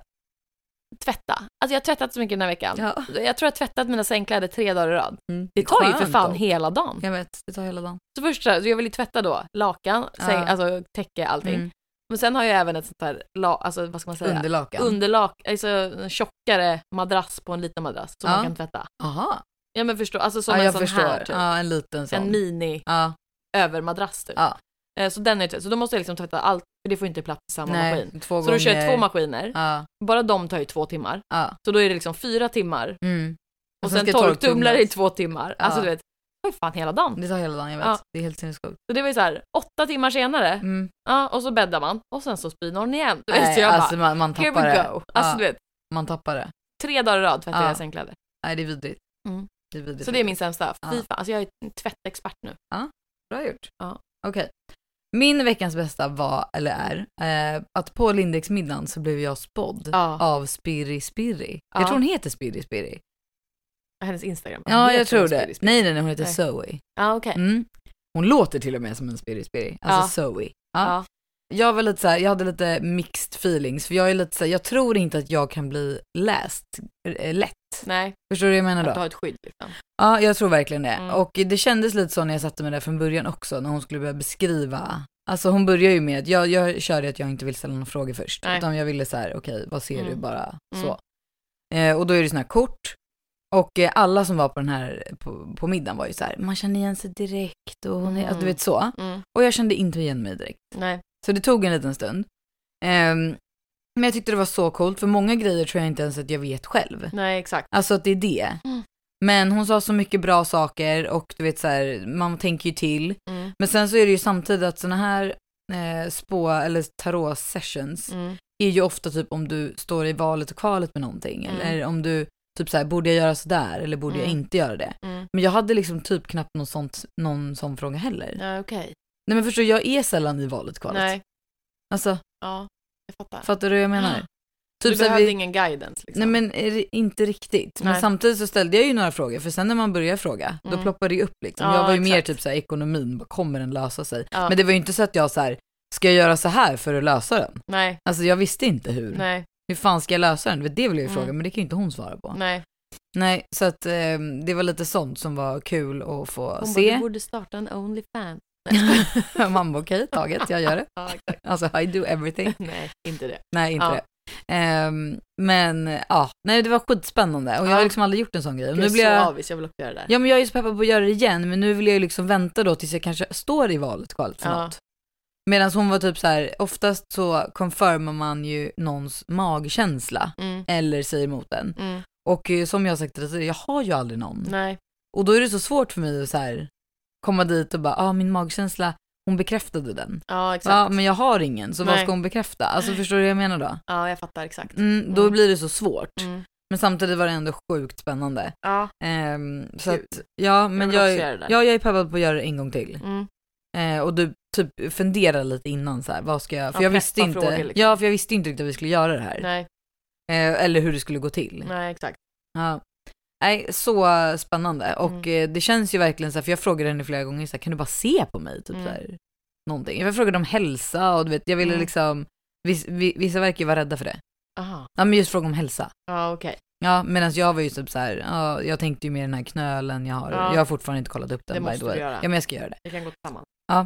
tvätta. Alltså jag har tvättat så mycket den här veckan. Ja. Jag tror jag har tvättat mina sängkläder tre dagar i rad. Mm. Det tar ju för Skönt fan dock. hela dagen. Jag vet, det tar hela dagen. Så först så här, så jag vill ju tvätta då lakan, Ja. säng, alltså täcke, allting. Mm. Men sen har jag även ett sånt här, la, alltså vad ska man säga? Underlakan. Underlak, alltså en tjockare madrass på en liten madrass som Ja. man kan tvätta. Aha. Ja men förstå, alltså som Ja, en jag sån förstår. här typ. Ja, en liten sån. En mini Ja. övermadrass typ. Ja. Eh, Så den är tvätt. Så då måste jag liksom tvätta allt, för det får inte plats i samma Nej, maskin. två Så gånger. då kör jag två maskiner. Ja. Bara de tar ju två timmar. Ja. Så då är det liksom fyra timmar. Mm. Och, sen sen ska torktumlare i torktumlas. två timmar. Ja. Alltså du vet, det var ju fan hela dagen. Det tar hela dagen, jag vet. Ja. Det är helt sinnessjukt. Så det var ju så här, åtta timmar senare. Mm. Ja, och så bäddar man. Och sen så spyr någon igen. Du vet, Nej, så jag alltså bara, man, man here tappar we det. go. Alltså Ja, du vet, man tappar det. tre dagar i rad tvättar Ja. jag sängkläder. Nej, det är vidrigt. Mm. Det är vidrigt. Så det är min sämsta. Fy Ja. fan, alltså jag är en tvättexpert nu. Bra gjort. Ja. Okej. Min veckans bästa var, eller är, eh, att på Lindex-middagen så blev jag spådd Ja. av Spirri Spirri. Ja. Jag tror hon heter Spirri Spirri. Hennes Instagram. Ja, Vet jag hon tror Spirri det. Spirri? Nej, nej, nej, hon heter Nej. Zoe. Ja, okej. Mm. Hon låter till och med som en Spirri Spirri. Alltså Zoe. Ja. Ja. Jag var lite så här, jag hade lite mixed feelings. För jag är lite så här, jag tror inte att jag kan bli läst eh, lätt. Nej, Förstår du vad jag menar att då? du har ett skydd liksom. Ja, jag tror verkligen det. Mm. Och det kändes lite så när jag satte mig där från början också, när hon skulle börja beskriva. Alltså hon börjar ju med att jag, jag körde att jag inte vill ställa några frågor först. Nej. Utan jag ville så här, okej, vad ser Mm. du bara Mm. så. Eh, och då är det såna här kort. Och eh, alla som var på den här, på, på middagen var ju så här, man känner igen sig direkt och hon är, Mm. alltså, du vet så. Mm. Och jag kände inte igen mig direkt. Nej. Så det tog en liten stund. Ehm, men jag tyckte det var så coolt, för många grejer tror jag inte ens att jag vet själv. Nej, exakt. Alltså att det är det. Mm. Men hon sa så mycket bra saker och du vet så här, man tänker ju till. Mm. Men sen så är det ju samtidigt att såna här eh, spå eller tarot sessions Mm. är ju ofta typ om du står i valet och kvalet med någonting. Mm. Eller om du typ så här, borde jag göra så där eller borde jag Mm. inte göra det? Mm. Men jag hade liksom typ knappt någon, sånt, någon sån fråga heller. Ja, okej. Nej men förstår, jag är sällan i valet och kvalet. Nej, Alltså, ja, jag fattar. fattar du vad jag menar? Du Typ så här, behövde vi- ingen guidance liksom. Nej men är det inte riktigt. Men Nej. samtidigt så ställde jag ju några frågor. För sen när man börjar fråga, då Mm. ploppar det ju upp liksom. Ja, jag var ju mer exakt. typ så här ekonomin, vad kommer den lösa sig? Ja. Men det var ju inte så att jag så här, ska jag göra så här för att lösa den? Nej, Alltså jag visste inte hur. nej, Hur fan ska jag lösa den? Det vill jag ju Mm. fråga, men det kan ju inte hon svara på. nej. Nej, så att eh, det var lite sånt som var kul att få Hon bara, se. du borde starta en OnlyFans. Man bara, okej, taget, jag gör det. Ja, exakt. Alltså I do everything. Nej, inte det. Nej, inte Ja. det. Ehm, men ja, nej det var skitspännande och jag har Ja. liksom aldrig gjort en sån grej. Och Jag är nu blir så jag... avis, jag vill också göra det där. Ja men jag är så peppad på att göra det igen, men nu vill jag ju liksom vänta då tills jag kanske står i valet kvalet för Ja. något. Medan hon var typ så här, oftast så confirmar man ju någons magkänsla Mm. eller säger emot den. Mm. Och eh, som jag har sagt till dig, jag har ju aldrig någon. Nej, Och då är det så svårt för mig att så här, komma dit och bara, ja ah, min magkänsla, hon bekräftade den. ja exakt. Ja men jag har ingen, så vad Nej. ska hon bekräfta? Alltså förstår du vad jag menar då? Ja, jag fattar exakt. Mm, då Mm. blir det så svårt. Mm. Men samtidigt var det ändå sjukt spännande. Ja. Ehm, så Kul. att, ja men vill jag, också jag, göra det där. ja, jag är peppad på att göra det en gång till. Mm. Eh, och du typ funderar lite innan så här, vad ska jag, för Ja, jag visste preppa inte, frågor, liksom. ja för jag visste inte riktigt att vi skulle göra det här. Nej, Eh, eller hur det skulle gå till. nej exakt. Ja. Nej, så spännande. Och Mm. eh, det känns ju verkligen så här, för jag frågade henne flera gånger så här, kan du bara se på mig? Typ Mm. så här, någonting. Jag frågade om hälsa och du vet, jag ville Mm. liksom, vis, vi- vissa verkar ju vara rädda för det. Aha. Ja men just fråga om hälsa. Ja, okej. Ja, medan jag var ju typ så här, ja, jag tänkte ju med den här knölen jag har. Ja. Jag har fortfarande inte kollat upp den. Det by måste the way. du göra. Ja men jag ska göra det. Vi kan gå tillsammans.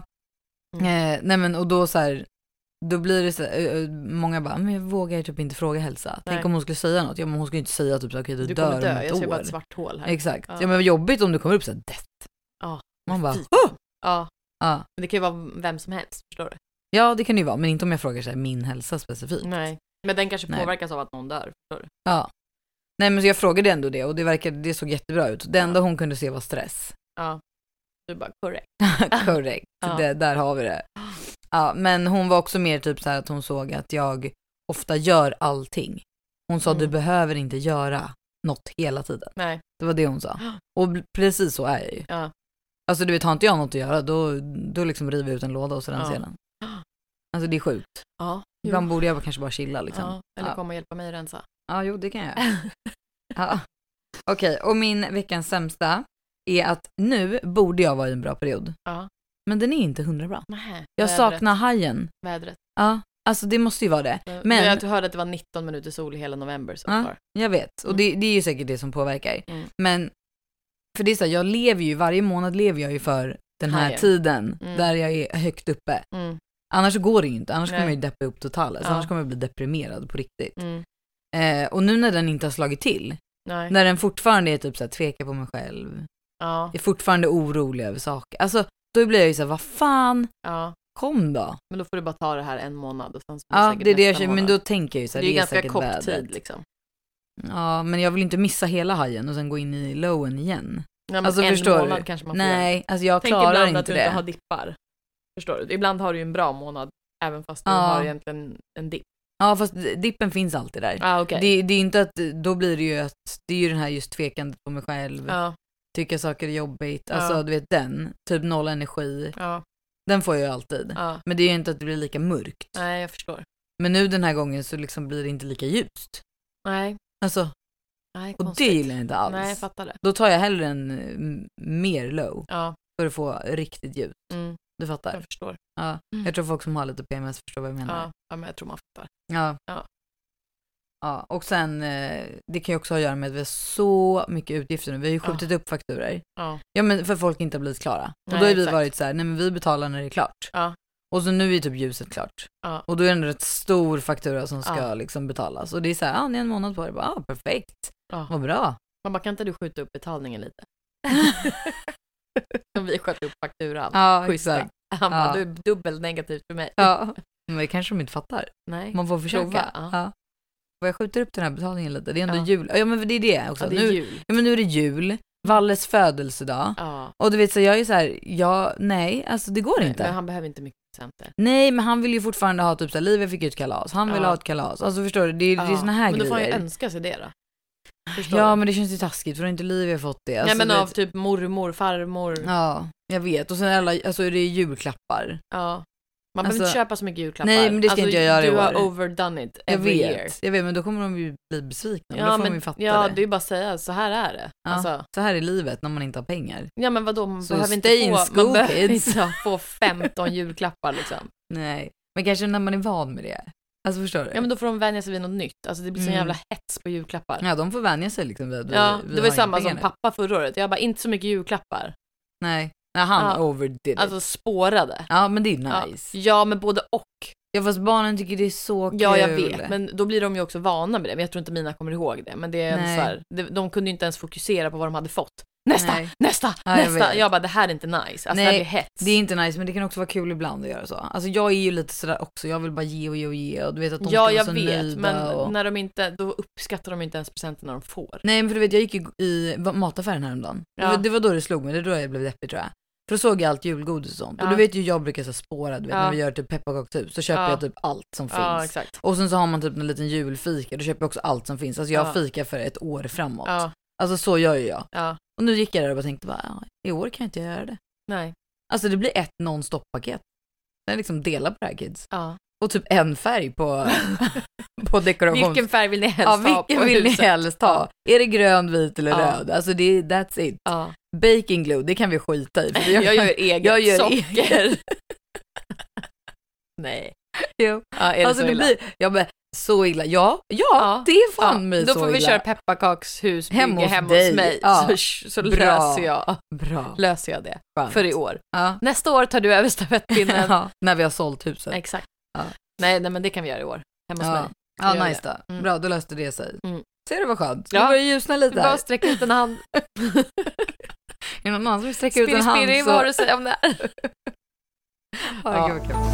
Eh, nej men och då så här, då blir det så uh, många bara, men jag vågar typ inte fråga hälsa. Tänk Nej. om hon skulle säga något. Ja men hon skulle inte säga typ så okej du, Du dör kommer dö, om ett jag ser år. bara ett svart hål här. Exakt. Ja. Ja men vad jobbigt om du kommer upp så här death. Ja. Man bara, Fy. oh! Ja. Ja. Men det kan ju vara vem som helst, förstår du? Ja, det kan det ju vara, men inte om jag frågar så här, min hälsa specifikt. Nej. Men den kanske Nej. påverkas av att någon dör, förstår du? Ja. Nej, men så jag frågade ändå det och det verkade, det såg jättebra ut. Det enda hon kunde se var stress. Ja. Du bara, korrekt. Korrekt, Ja. det, där har vi det. Ja, men hon var också mer typ så här att hon såg att jag ofta gör allting. Hon sa, Mm. du behöver inte göra något hela tiden. Nej. Det var det hon sa. Och bl- precis så är jag ju. Ja. Alltså du vet, har inte jag något att göra, då, då liksom river jag ut en låda och så renser jag den. Alltså det är sjukt. Ja. Ibland borde jag kanske bara chilla liksom. Ja. Eller Ja. komma och hjälpa mig att rensa. Ja, jo, det kan jag. Ja. Okej, och min veckans sämsta är att nu borde jag vara i en bra period. Ja. Men den är inte hundra bra. Nej. Jag Vädret. saknar hajen. Vädret. Ja, alltså det måste ju vara det. Men... Men Jag hörde att det var nitton minuter sol i hela november så ja, far. jag vet. Och Mm. det, det är ju säkert det som påverkar. Mm. Men för det är så här, jag lever ju, varje månad lever jag ju för den här Hajen. tiden Mm. där jag är högt uppe. Mm. Annars så går det ju inte. Annars Nej. kommer jag ju deppa upp totalt. Alltså, Ja. Annars kommer jag bli deprimerad på riktigt. Mm. Eh, och nu när den inte har slagit till, Nej. när den fortfarande är typ så här, tveka på mig själv, Ja. är fortfarande orolig över saker. Alltså då blir jag ju så här, vad fan, Ja. kom då. Men då får du bara ta det här en månad och sen så blir Ja, säkert det är det jag nästa känner, men månad. då tänker jag ju så här, Det är ju ganska säkert kort vädret. tid liksom. Ja, men jag vill inte missa hela hajen och sen gå in i lowen igen. Ja, men Alltså, en förstår månad du? kanske man får göra. Nej, alltså jag Tänk klarar ibland inte att du det. inte har dippar. Förstår du? Ibland har du ju en bra månad även fast du Ja. har egentligen en dipp. Ja, fast dippen finns alltid där. Ah, okej. Det, det är inte att, då blir det ju att, det är ju den här just tvekandet på mig själv, Ja, tycka saker är jobbigt, Ja. alltså du vet den, typ noll energi, ja, den får jag ju alltid. ja. Men det är ju inte att det blir lika mörkt. Nej, jag förstår. Men nu den här gången så liksom blir det inte lika ljust. Nej, Alltså, nej, och konstigt. det gillar jag inte alls. Nej, jag fattar det. Då tar jag hellre en mm, mer low Ja, för att få riktigt ljus. mm, Du fattar? jag förstår. Ja. Mm. Jag tror folk som har lite P M S förstår vad jag menar. Ja, ja, men jag tror man fattar. Ja. Ja. Ja, och sen, eh, det kan ju också ha att göra med att vi har så mycket utgifter nu. Vi har ju skjutit upp fakturer. Ja, Ja, men för folk inte har blivit klara. Och Nej, då har vi exakt. varit så här, nej men vi betalar när det är klart. ja, Och så nu är typ ljuset klart. ja. Och då är det en rätt stor faktura som ska Ja. liksom betalas. Och det är så här, ja, ni har en månad på det. Ja, ah, perfekt. Ja. Vad bra. Man bara, kan inte du skjuta upp betalningen lite? Som vi sköt upp fakturan. Ja, Schyssta. exakt. Han bara, Ja. du är dubbelt negativt för mig. Ja, men det kanske de inte fattar. Nej. Man får försöka. Prova, ja. Ja. Och jag skjuter upp den här betalningen lite. Det är ändå Ja. jul. Ja, men det är det också. Ja, det är nu, jul. ja, men nu är det jul. Valles födelsedag. Ja. Och du vet så jag är så här, ja, nej, alltså det går Nej, inte. men han behöver inte mycket presenter. Nej, men han vill ju fortfarande ha typ så här, livet fick ju ett kalas. Han vill Ja. ha ett kalas. Alltså förstår du, det är, det är såna här Men då får han ju grejer. önska sig det då. Förstår Ja, du? men det känns ju taskigt för att inte Livia fått det. Alltså, Nej, men du av vet, typ mormor, farmor. Ja. Ja, jag vet. Och sen alla, alltså är det julklappar. Man behöver Alltså- inte köpa så mycket julklappar. Nej, men det ska alltså, inte jag göra i Du har år. overdone it Jag every vet, year. jag vet, men då kommer de ju bli besvikna. Men då Ja, får men, de ju fatta ja, det. det är ju bara att säga, så här är det. Ja, Alltså, så här är livet när man inte har pengar. ja, men vadå, man Så behöver stay inte in få, school, man behöver kids. inte få femton julklappar liksom. Nej, men kanske när man är van med det. Alltså förstår du? Ja, men då får de vänja sig vid något nytt. Alltså det blir så Mm. jävla hets på julklappar. Ja, de får vänja sig liksom. vid- Ja, vi det var ju har samma inga som pengar. pappa förra året. Jag bara, inte så mycket julklappar. Nej, Nej han Ja. overdid it. Alltså spårade. Ja, men det är Ja. nice. Ja, men både och. Ja, fast barnen tycker det är så kul. Ja, jag vet. Men då blir de ju också vana med det. Men jag tror inte mina kommer ihåg det. Men det är en Nej. så här, de, de kunde ju inte ens fokusera på vad de hade fått. Nästa, Nej. nästa, Ja, jag nästa. vet. Jag bara, det här är inte nice. Alltså Nej, det här blir hets. Det är inte nice, men det kan också vara kul ibland att göra så. Alltså jag är ju lite sådär också, jag vill bara ge och ge och ge. Och du vet att de Ja, ska jag vara så vet. nöjda Men och... när de inte, då uppskattar de inte ens presenterna de får. Nej, men för du vet, jag gick ju i mataffären häromdagen. Ja. Det, var, det var då det slog mig, det är då jag blev deppig tror jag. För då såg jag allt julgodis och sånt. Ja. Och du vet ju, jag brukar så spåra, du vet, Ja. när vi gör typ pepparkakshus, så köper Ja. jag typ allt som Ja, finns. exakt. Och sen så har man typ en liten julfika, då köper jag också allt som finns. Alltså jag Ja. fikar för ett år framåt. Ja, Alltså så gör ju jag. ja, Och nu gick jag där och bara tänkte, bara, ja, i år kan jag inte göra det. nej. Alltså det blir ett non-stop-paket. Jag liksom delar på det här, kids. Ja. Och typ en färg på, på dekoration. Vilken färg vill ni helst ja, ha vilken på vill ni huset? helst ha? Är det grön, vit eller Ja. röd? Alltså det är, that's it. Ja. Baking glue, det kan vi skita i. för Jag, jag, gör eget jag gör socker. Nej. Jo. Ja, är det Alltså så det illa? blir, jag bara, så illa. Ja, ja, Ja. det är fan Ja, mig då så får vi illa. köra pepparkakshus Hemma hos hemma dig. hos mig. Ja. Så, så Bra. löser jag, Bra. löser jag det Skönt. för i år. Ja. Nästa år tar du över stafettpinnen. Ja, när vi har sålt huset. Exakt. Ja. Nej, nej, men det kan vi göra i år. Hemma hos Ja, mig. ja gör nice det. då. Mm. Bra, då löste det sig. Mm. Ser du vad skönt? Ja. Det börjar ljusna lite Bara här. sträcka ut en hand. det någon annan som vill sträcka ut en hand? Spirri, Så... vad har du att säga om det här? Ja, gud, okay.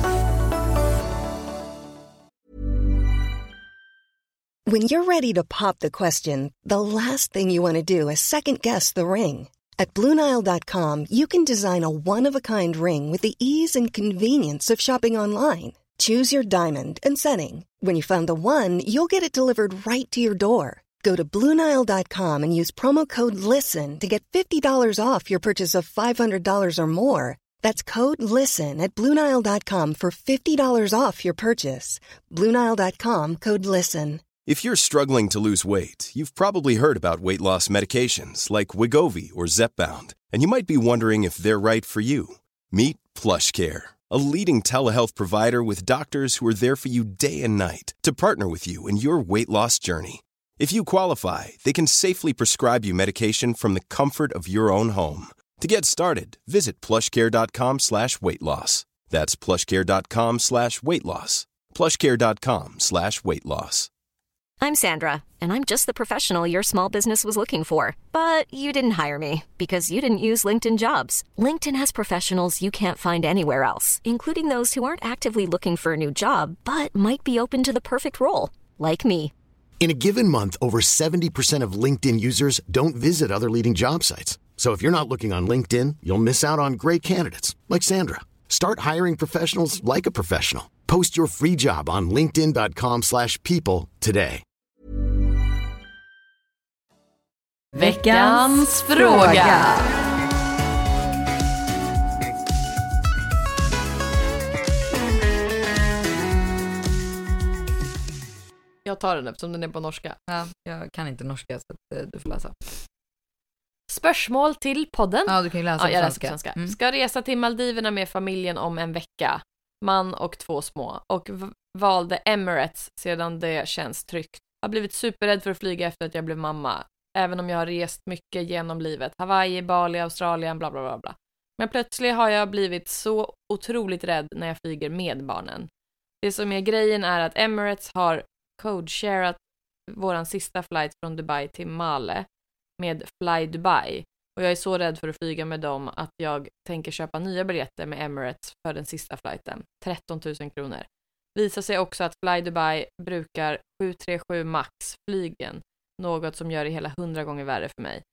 When you're ready to pop the question, the last thing you want to do is second-guess the ring. At Blue Nile dot com, you can design a one-of-a-kind ring with the ease and convenience of shopping online. Choose your diamond and setting. When you find the one, you'll get it delivered right to your door. Go to Blue Nile dot com and use promo code LISTEN to get fifty dollars off your purchase of five hundred dollars or more. That's code LISTEN at Blue Nile dot com for fifty dollars off your purchase. Blue Nile dot com, code LISTEN. If you're struggling to lose weight, you've probably heard about weight loss medications like Wegovy or Zepbound, and you might be wondering if they're right for you. Meet PlushCare, a leading telehealth provider with doctors who are there for you day and night to partner with you in your weight loss journey. If you qualify, they can safely prescribe you medication from the comfort of your own home. To get started, visit plushcare.com slash weight loss. That's plushcare.com slash weight loss. plushcare.com slash weight loss. I'm Sandra, and I'm just the professional your small business was looking for. But you didn't hire me because you didn't use LinkedIn Jobs. LinkedIn has professionals you can't find anywhere else, including those who aren't actively looking for a new job, but might be open to the perfect role, like me. In a given month, over seventy percent of LinkedIn users don't visit other leading job sites. So if you're not looking on LinkedIn, you'll miss out on great candidates like Sandra. Start hiring professionals like a professional. Post your free job on linkedin dot com slash people today. Veckans fråga. Jag tar den eftersom den är på norska. Ja, jag kan inte norska så att, uh, du får läsa. Spörsmål till podden. Ja, du kan ju läsa ja, jag på läser på svenska. Mm. Ska resa till Maldiverna med familjen om en vecka. Man och två små. Och v- valde Emirates sedan det känns tryggt. Har blivit superrädd för att flyga efter att jag blev mamma. Även om jag har rest mycket genom livet. Hawaii, Bali, Australien, bla bla bla bla. Men plötsligt har jag blivit så otroligt rädd när jag flyger med barnen. Det som är grejen är att Emirates har code-sharat våran sista flight från Dubai till Male med Fly Dubai. Och jag är så rädd för att flyga med dem att jag tänker köpa nya biljetter med Emirates för den sista flighten. tretton tusen kronor. Visar sig också att Fly Dubai brukar sju tre sju max flygen. Något som gör det hela hundra gånger värre för mig.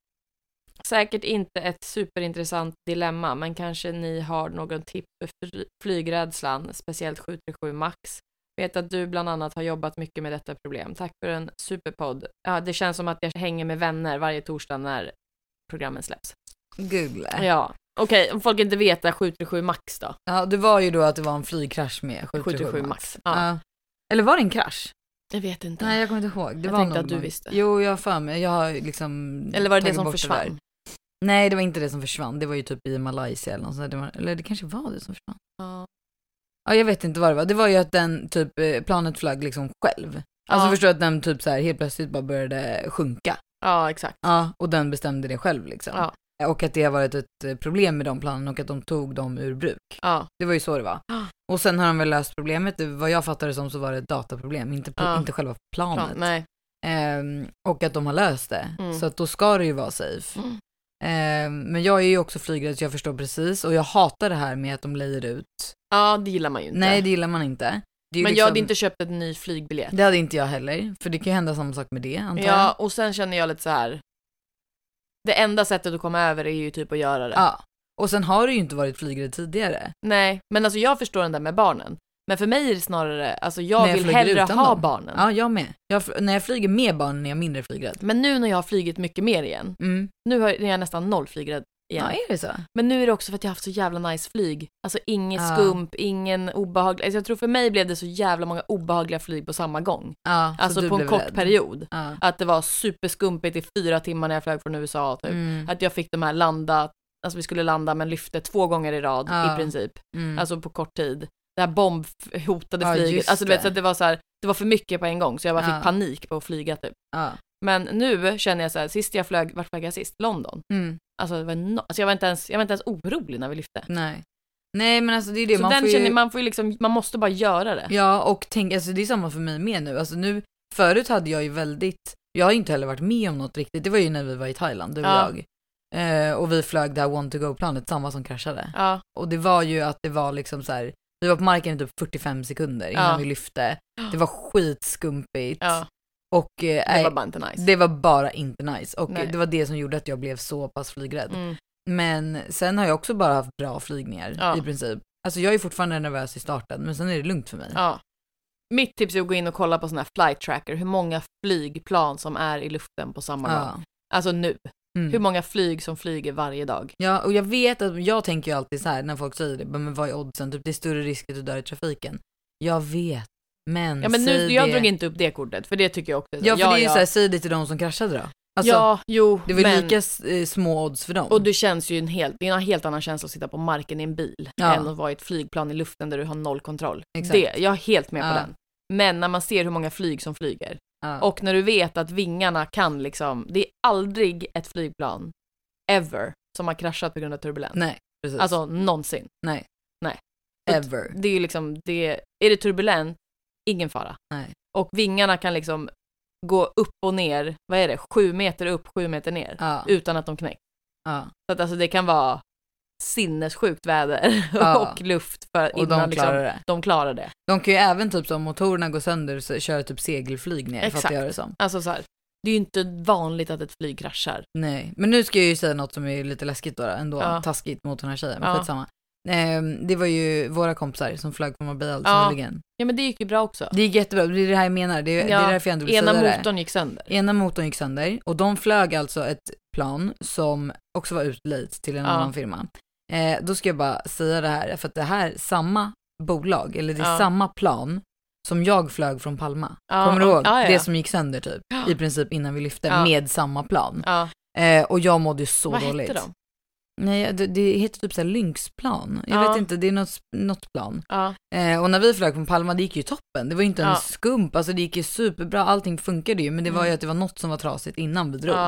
Säkert inte ett superintressant dilemma, men kanske ni har någon tips för flygrädslan, speciellt sju tre sju max. Vet att du bland annat har jobbat mycket med detta problem. Tack för en superpodd. Ja, det känns som att jag hänger med vänner varje torsdag när programmen släpps. Google. Ja, okej, okay, om folk inte vet det, sju tre sju max då. Ja, det var ju då att det var en flygkrasch med sju tre sju max. Ja. Ja. Eller var det en krasch? Jag vet inte. Nej, jag kommer inte ihåg. Det jag var tänkte någon att du man... visste. Jo, jag har för mig. Jag har liksom... Eller var det det som försvann? Det Nej, det var inte det som försvann. Det var ju typ i Malaysia eller något sånt. Det var... Eller det kanske var det som försvann. Ja. Ja, jag vet inte vad det var. Det var ju att den typ planet flög liksom själv. Alltså ja. förstår att den typ så här helt plötsligt bara började sjunka. Ja, exakt. Ja, och den bestämde det själv liksom. Ja. Och att det har varit ett problem med de planen och att de tog dem ur bruk. Ja. Det var ju så det var. Och sen har de väl löst problemet. Vad jag fattade som så var det ett dataproblem. Inte, ja. inte själva planet. Ja, nej. Ehm, och att de har löst det. Mm. Så att då ska det ju vara safe. Mm. Ehm, men jag är ju också flygrädd så jag förstår precis. Och jag hatar det här med att de lejer ut. Ja, det gillar man ju inte. Nej, det gillar man inte. Det är men liksom... jag hade inte köpt en ny flygbiljett. Det hade inte jag heller. För det kan ju hända samma sak med det, antar jag. Ja, och sen känner jag lite så här. Det enda sättet att komma över är ju typ att göra det. Ja, och sen har du ju inte varit flygrädd tidigare. Nej, men alltså jag förstår den där med barnen. Men för mig är det snarare, alltså jag, jag vill hellre ha dem. barnen. Ja, jag med. Jag, när jag flyger med barnen är jag mindre flygrädd. Men nu när jag har flygit mycket mer igen. Mm. Nu är jag nästan noll flygrädd igen. Ja, är det så? Men nu är det också för att jag har haft så jävla nice flyg. Alltså ingen ja. skump, ingen obehaglig. Alltså jag tror för mig blev det så jävla många obehagliga flyg på samma gång. Ja, alltså på en kort rädd. period. Ja. Att det var superskumpigt i fyra timmar när jag flög från U S A typ. Mm. Att jag fick de här landa, alltså vi skulle landa men lyfte två gånger i rad ja. i princip. Mm. Alltså på kort tid. Det här bombhotade ja, flyget. Alltså du vet så att det var så här, det var för mycket på en gång så jag bara ja. fick panik på att flyga typ. Ja. Men nu känner jag så här, sist jag flög, vart flög jag sist? London. Mm. Alltså, det var no- alltså jag var inte ens jag var inte ens orolig när vi lyfte. Nej. Nej, men alltså det är det så man den får ju... känner man får ju liksom, man måste bara göra det. Ja, och tänk, alltså det är samma för mig med nu. Alltså nu, förut hade jag ju väldigt, jag har inte heller varit med om något riktigt. Det var ju när vi var i Thailand, du och ja. jag. Eh, och vi flög det här Want to go-planet, samma som kraschade. Ja. Och det var ju att det var liksom så här, vi var på marken i typ fyrtiofem sekunder innan Ja. vi lyfte. Det var skitskumpigt. Ja. Och eh, Det var bara inte nice. det var bara inte nice. Och Nej. det var det som gjorde att jag blev så pass flygrädd. Mm. Men sen har jag också bara haft bra flygningar Ja. i princip. Alltså jag är fortfarande nervös i starten, men sen är det lugnt för mig. Ja. Mitt tips är att gå in och kolla på sån här flight tracker, hur många flygplan som är i luften på samma Ja. gång. Alltså nu. Mm. Hur många flyg som flyger varje dag. Ja, och jag vet att jag tänker ju alltid så här när folk säger det, men vad är oddsen? Typ det är större risk att du dör i trafiken. Jag vet, men Ja, men nu, säg jag det. drog inte upp det kortet, för det tycker jag också. Ja, för det är ju ja. så här, säg det till de som kraschade då. Alltså, ja, jo, det är väl men... lika eh, små odds för dem. Och det känns ju en helt, det är en helt annan känsla att sitta på marken i en bil Ja. än att vara i ett flygplan i luften där du har noll kontroll. Exakt. Det, jag är helt med Ja. på den. Men när man ser hur många flyg som flyger ja. och när du vet att vingarna kan liksom, det är aldrig ett flygplan ever som har kraschat på grund av turbulens. Nej, precis. Alltså någonsin. nej. Nej. Ever. Det är ju liksom, det, är det turbulent, ingen fara. Nej. Och vingarna kan liksom gå upp och ner, vad är det, sju meter upp, sju meter ner, Ja. utan att de knäcks. Ja. Så att alltså det kan vara sinnessjukt väder Ja. och luft för Och innan de klarar liksom, det. de klarar det. De kan ju även typ som motorerna går sönder så köra typ segelflyg ner. Exakt. För att göra det som. Alltså så här, det är ju inte vanligt att ett flyg kraschar. Nej, men nu ska jag ju säga något som är lite läskigt då ändå. Ja. Taskigt mot den här tjejen, men Ja. skitsamma. Ehm, det var ju våra kompisar som flög på Marbella alldeles Ja. nyligen. Ja, men det gick ju bra också. Det gick jättebra, det är det här jag menar. Det är, Ja, det är därför jag inte vill ena säga motorn det. gick sönder. Ena motorn gick sönder och de flög alltså ett plan som också var utlejt till en Ja. annan firma. Eh, då ska jag bara säga det här, för att det här samma bolag, eller det är Ja. samma plan som jag flög från Palma. Ja, Kommer du ihåg? ja, ja, ja. Det som gick sönder typ, i princip innan vi lyfte, Ja. med samma plan. Ja. Eh, och jag mådde ju så Vad dåligt. hette de? Nej, det, det heter typ såhär Lynxplan. Jag Ja. vet inte, det är något, något plan. Ja. Eh, och när vi flög från Palma, det gick ju toppen. Det var ju inte en Ja. skump, alltså det gick ju superbra, allting funkade ju. Men det var ju Mm. att det var något som var trasigt innan vi drog. Ja.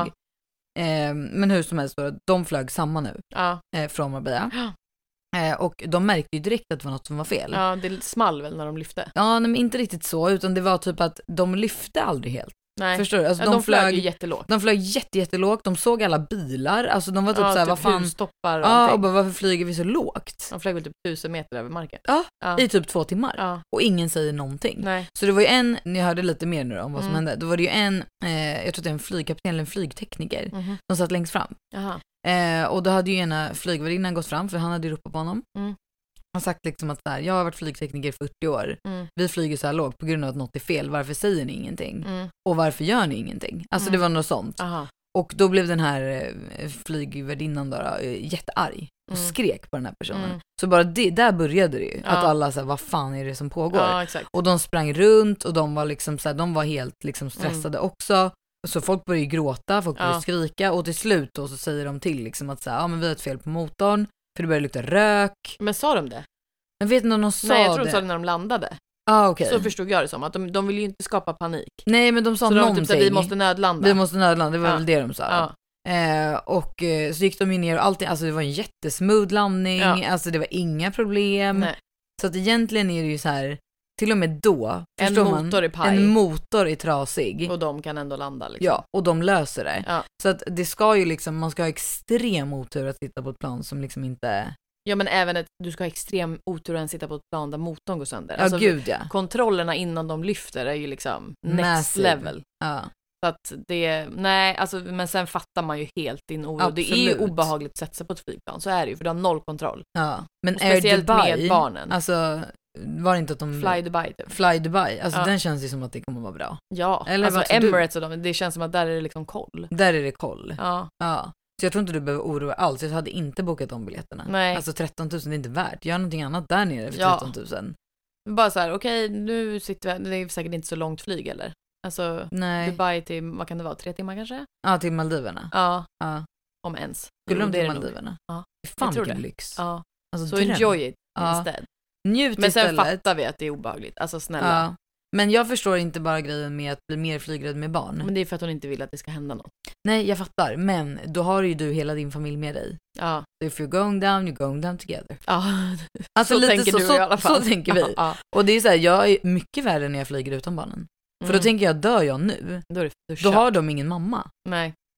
Eh, men hur som helst, då, de flög samma nu Ja. eh, från Marbella. Ja. Eh, och de märkte ju direkt att det var något som var fel. Ja, det small väl när de lyfte. Ja, nej, men inte riktigt så, utan det var typ att de lyfte aldrig helt. Nej. Förstår du? Alltså, Ja, de, de flög flög ju jättelågt. De flög jätte, jättelågt, de såg alla bilar, alltså de var typ Ja, såhär, typ vad fan. husstoppar och Ja, allting. och bara, varför flyger vi så lågt? De flög väl typ tusen meter över marken. Ja, Ja. i typ två timmar. Ja. Och ingen säger någonting. Nej. Så det var ju en, ni hörde lite mer nu om vad som Mm. hände, då var det ju en, eh, jag tror det är en flygkapten eller en flygtekniker, Mhm. som satt längst fram. Jaha. Eh, och då hade ju ena flygvärdinnan gått fram, för han hade ju ropat på honom. Mm. Han sagt liksom att så här, jag har varit flygtekniker i fyrtio år, Mm. vi flyger så här lågt på grund av att något är fel, varför säger ni ingenting? Mm. Och varför gör ni ingenting? Alltså Mm. det var något sånt. Aha. Och då blev den här eh, flygvärdinnan då, då eh, jättearg och Mm. skrek på den här personen. Mm. Så bara det, där började det ju. Ja. Att alla så här, vad fan är det som pågår? Ja, exakt. Och de sprang runt och de var liksom så här, de var helt liksom stressade Mm. också. Så folk började ju gråta, folk började Ja. skrika och till slut då så säger de till liksom att så här, ja men vi har ett fel på motorn för det börjar lukta rök. Men sa de det? Jag vet inte om de sa Nej, jag tror det. de sa det när de landade. Ah, okej. Så förstod jag det som. Att de, de vill ju inte skapa panik. Nej, men de sa Så de någonting. typ såhär, vi måste nödlanda. Vi måste nödlanda, det var Ja. väl det de sa. Ja. Eh, och eh, så gick de ju ner och allting, alltså det var en jättesmooth landning, Ja. alltså det var inga problem. Nej. Så att egentligen är det ju så här, till och med då, En förstår motor man, är paj. en motor är trasig. Och de kan ändå landa liksom. Ja, och de löser det. Ja. Så att det ska ju liksom, man ska ha extrem otur att sitta på ett plan som liksom inte... Ja, men även att du ska ha extrem otur att sitta på ett plan där motorn går sönder. Ja, Alltså, gud ja. kontrollerna innan de lyfter är ju liksom next Massive. level. Ja. Så att det, nej, alltså, men sen fattar man ju helt din oro. Det är ju Absolut. obehagligt att sätta sig på ett flygplan, så är det ju, för du har noll kontroll. ja. Men Och Air speciellt Dubai, med barnen. alltså var det inte att de... Fly Dubai typ. Fly Dubai, alltså Ja. den känns ju som att det kommer vara bra. Ja, Eller alltså vad tror du? Emirates och de, det känns som att där är det liksom koll. Där är det koll. Ja, Ja. Så jag tror inte du behöver oroa alls. Jag hade inte bokat de biljetterna. Nej. Alltså tretton tusen är inte värt. Gör någonting annat där nere för Ja. tretton tusen. bara så här, okej, nu sitter vi, det är säkert inte så långt flyg eller? Alltså, Nej. Dubai till, vad kan det vara, tre timmar kanske? Ja, till Maldiverna. Ja, Ja. om ens. Skulle Jo, de det är till det nog. Maldiverna? Ja. Fy Fan Jag tror vilken det. lyx. Ja, Alltså, så dröm. enjoy it Ja. instead. Njut Men sen istället. fattar vi att det är obehagligt, alltså snälla. Ja. Men jag förstår inte bara grejen med att bli mer flygrädd med barn. Men det är för att hon inte vill att det ska hända något. Nej, jag fattar. Men då har ju du hela din familj med dig. Ja, So if you're going down, you're going down together. ja. Alltså så lite tänker så, du så, i alla fall. så tänker vi. Ja, ja. Och det är så här, jag är mycket värre när jag flyger utan barnen. För då Mm. tänker jag, dör jag nu, Då, är det, då, då kört. har de ingen mamma. Nej.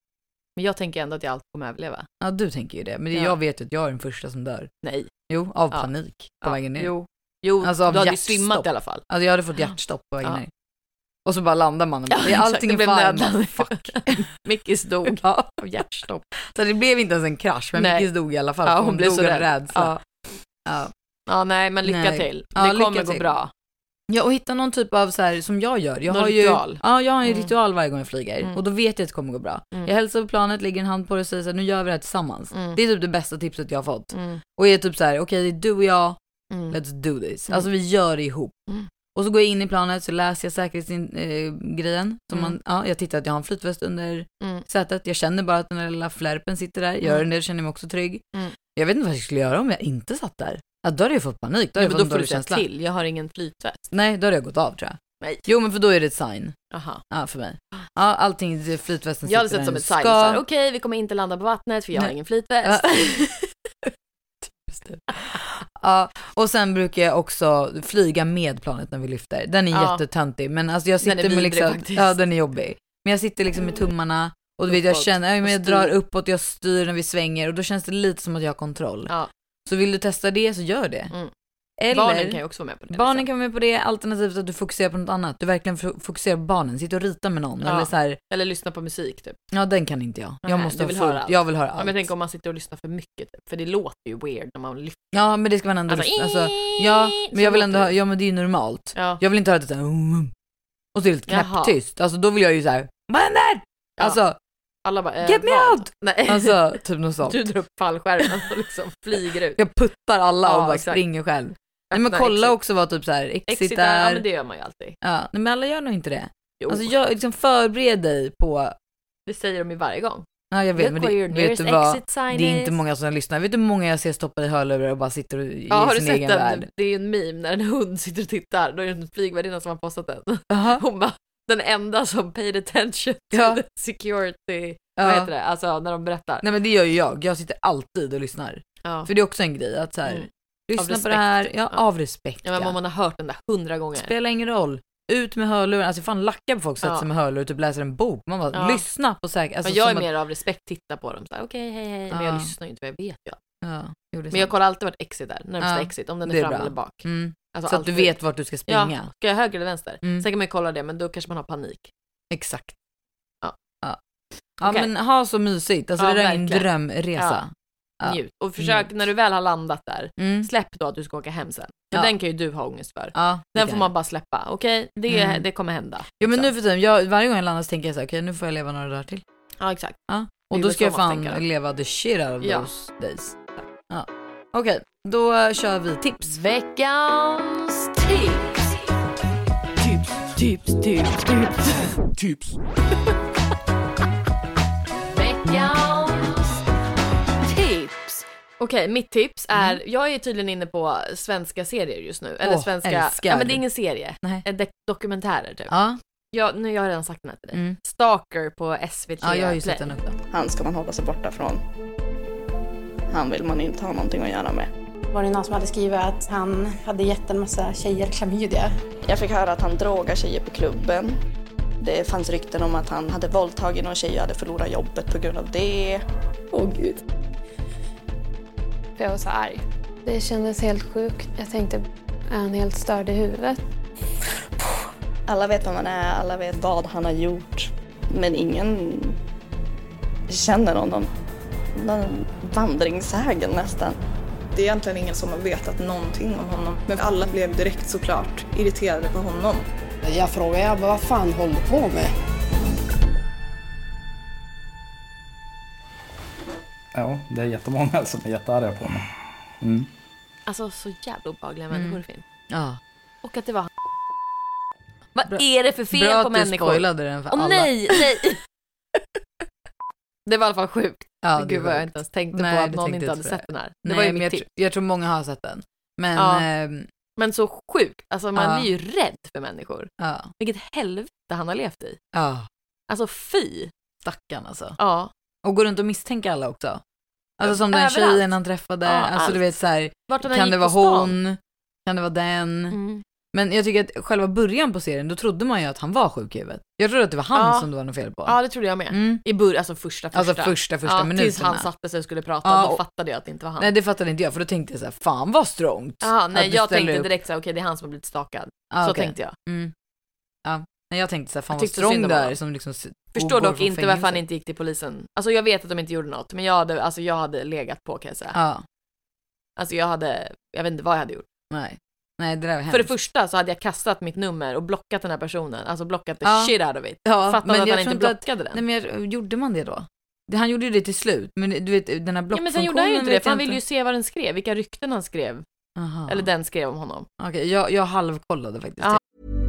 Men jag tänker ändå att jag alltid kommer överleva. Ja, du tänker ju det. Men det, Ja. jag vet ju att jag är den första som dör. Nej. Jo, av Ja. panik på Ja. vägen ner. Jo, jo Alltså, av du hade ju hjärtstopp. svimmat i alla fall. Alltså jag hade fått hjärtstopp på vägen Ja. ner. Och så bara landar man och bara, Ja, det är exakt, allting det är blev fine. nödvändigt. Fuck. Mickis dog Ja. av hjärtstopp. Så det blev inte ens en krasch, men Nej. Mickis dog i alla fall. Ja, för hon blev dog så av rädd. rädsla. Ja. Ja. ja, nej, men lycka Nej. till. Ja, Det lycka kommer gå till. bra. Ja, och hitta någon typ av så här som jag gör. Jag Någon har ju, ritual. Ja, jag har en Mm. ritual varje gång jag flyger. Mm. Och då vet jag att det kommer gå bra. Mm. Jag hälsar på planet, lägger en hand på det och säger så här, nu gör vi det här tillsammans. Mm. Det är typ det bästa tipset jag har fått. Mm. Och är typ så här, okej, det är du och jag, Mm. let's do this. Mm. Alltså vi gör det ihop. Mm. Och så går jag in i planet, så läser jag säkerhetsgrejen. Som Mm. man, ja, jag tittar att jag har en flytväst under Mm. sätet. Jag känner bara att den där lilla flärpen sitter där. Gör den det, känner jag mig också trygg. Mm. Jag vet inte vad jag skulle göra om jag inte satt där. Ja, då hade jag fått panik. Då Ja, hade men jag då fått får en du dålig säga känsla. till. Jag har ingen flytväst. Nej, då hade jag gått av tror jag. Nej. Jo, men för då är det ett sign. Aha. Ja, för mig. Ja, allting, flytvästen Jag hade sitter sett som där ett den sign. ska. så här, Okej, vi kommer inte landa på vattnet för jag har Nej. ingen flytväst. Ja. Just det. Ja, och sen brukar jag också flyga med planet när vi lyfter. Den är Ja. jättetöntig, men alltså jag Den är sitter med vidrig liksom, faktiskt. ja, den är jobbig. Men jag sitter liksom med tummarna och du vet jag Uppåt. känner, ja, men jag Och styr. drar uppåt, jag styr när vi svänger och då känns det lite som att jag har kontroll. Ja. Så vill du testa det så gör det. Mm. Eller Barnen kan ju också vara med på det. barnen liksom. kan vara med på det, alternativt att du fokuserar på något annat. Du verkligen f- fokuserar på barnen, sitter och ritar med någon Ja. eller så här, Eller lyssna på musik typ. ja den kan inte jag. Jag Nej, måste du ha vill full, höra allt. jag vill höra Ja, allt. men jag tänker om man sitter och lyssnar för mycket typ. För det låter ju weird när man lyfter. Ja, men det ska man ändå Alltså, lyssna. Alltså, ja, men jag vill ändå låter ha, det. ja men det är ju normalt. Ja. Jag vill inte höra det såhär, um, och så är det lite Jaha. knäpptyst. Alltså då vill jag ju såhär, vad händer? Ja. Alltså, Alla bara, eh, get me vad? out! Nej. Alltså, typ något sånt. Du drar upp fallskärmen och liksom flyger ut. Jag puttar alla Ja, och bara exakt. springer själv. Nej men Öppna kolla exit. också vad typ såhär, exit, Exit är. där, ja men det gör man ju alltid. Ja, nej, men alla gör nog inte det. Jo, Alltså jag liksom förbered dig på, det säger de ju varje gång. ja jag vet, Look men where det, your vet nearest du vad, exit sign det är is. inte många som lyssnar. Vet du hur många jag ser stoppa i hörlurar och bara sitter och i Ja, har du sin sett egen den? värld? Det är ju en meme när en hund sitter och tittar. Då är det en flygvärdinna som har postat den. Aha. Hon bara, den enda som paid attention to Ja. the security. Ja. Vad heter det? Alltså när de berättar. Nej men det gör ju jag, jag sitter alltid och lyssnar. Ja. För det är också en grej att så här, Mm. lyssna Av på respekt, det här, typ. ja, Ja. av respekt. Ja, men om man har hört den där hundra gånger. Spelar ingen roll. Ut med hörlurar, alltså fan lacka på folk sätter Ja. sig med hörlurar och typ läser en bok. Man bara, Ja. lyssna på säkert. Alltså, Men jag är som mer av respekt, titta på dem. Såhär, okej, hej, hej. Men jag Ja. lyssnar ju inte, för jag vet ju. Att, ja, jo, det är Men jag sant. kollar alltid vart exit är, närmsta Ja, exit. Om den är det är fram bra. eller bak. Mm. Alltså, Så att du alltid. vet vart du ska springa. Ja, ska jag höger eller vänster? Mm. Sen kan man ju kolla det, men då kanske man har panik. Exakt. Ja. Ja, ja Okej. men ha så mysigt. Alltså Ja, det där är min verkligen. drömresa. Ja. Njut. Och försök, Njut. när du väl har landat där, Mm. släpp då att du ska åka hem sen. För Ja. den kan ju du ha ångest för. Ja, det Den kan får man jag. bara släppa. Okej, det, Mm. det kommer hända. Ja men Så. nu för tiden, jag, varje gång jag landar så tänker jag så här, okej nu får jag leva några dagar till. Ja, exakt. Ja. Det Och är då väl ska så jag man fan tänker då. leva the shit out of Ja. those days. Ja. Okej, då uh, kör vi tips. Veckans tips. Tips, tips, tips, tips. Tips. Veckans tips. Okej, mitt tips är, jag är tydligen inne på svenska serier just nu. Eller Åh, svenska, älskar. ja men det är ingen serie. Nej. En dok- dokumentärer typ. Ja, Jag, nu jag har redan sagt den här till dig. mm. Stalker på S V T ja jag har ju Play. sett den också. Han ska man hålla sig borta från. Han vill man inte ha någonting att göra med. Var det någon som hade skrivit att han hade gett en massa tjejer klamydia? Jag fick höra att han drogar tjejer på klubben. Det fanns rykten om att han hade våldtagit någon tjej och hade förlorat jobbet på grund av det. Åh oh, gud. För jag var så arg. Det kändes helt sjukt. Jag tänkte, är han helt störd i huvudet? Alla vet vad man är, alla vet vad han har gjort. Men ingen känner honom. Någon vandringssägen nästan. Det är egentligen ingen som har vetat någonting om honom. Men alla blev direkt såklart irriterade på honom. Jag frågade, jag bara, vad fan håller du på med? Ja, det är jättemånga som är jättearga på mig. Mm. Alltså så jävla obehagliga Mm. människor finns. Ja. Och att det var han. Vad Bra- är det för fel Bra på att du människor? spoilade den för Åh alla. nej, nej. Det var i alla fall sjukt. Ja, Men det Gud vad var jag sjukt. inte ens tänkte Nej, på det att någon tänkte inte jag hade inte sett på den här. Det Nej, var ju men mitt jag, tips. tr- jag tror många har sett den. Men Ja. ehm, Men så sjukt. Alltså man Ja. blir ju rädd för människor. ja. Vilket helvete han har levt i. Ja, Alltså fy. stackarn alltså. Ja. Och går runt och misstänka alla också. Alltså som den Överallt. tjejen han träffade. Ja, alltså allt. du vet så här, Vart han än kan gick det vara på stan. hon? Kan det vara den? Mm. Men jag tycker att själva början på serien, då trodde man ju att han var sjuk i huvudet. Jag trodde att det var han ja. som det var något fel på. Ja, det trodde jag med. Mm. I början, alltså första första. Alltså första första ja, minuterna. Tills han satte sig och skulle prata, ja, då fattade jag att det inte var han. Nej, det fattade inte jag, för då tänkte jag så här, fan vad strångt. Ja, nej, jag tänkte upp. direkt så här, okej, okay, det är han som har blivit stakad. Ah, så okay. tänkte jag. Mm. Ja, nej, jag tänkte så här, fan jag vad strång där som liksom förstår dock inte varför han inte gick till polisen. Alltså jag vet att de inte gjorde något, men jag hade, alltså jag hade legat på, kan jag säga. Ja. Alltså jag hade, jag vet inte vad jag hade gjort. Nej. Nej, det där var hemskt. För det första så hade jag kastat mitt nummer och blockat den här personen. Alltså blockat the ja. shit out of it. Ja, Fattat men att jag han inte blockade att, den. Nej, men jag, gjorde man det då? Det, han gjorde ju det till slut. Men du vet, den här blockfunktionen... Ja, men sen gjorde han ju inte det, för han ville ju se vad den skrev. Vilka rykten han skrev. Aha. Eller den skrev om honom. Okej, okay, jag, jag halvkollade faktiskt. Ja.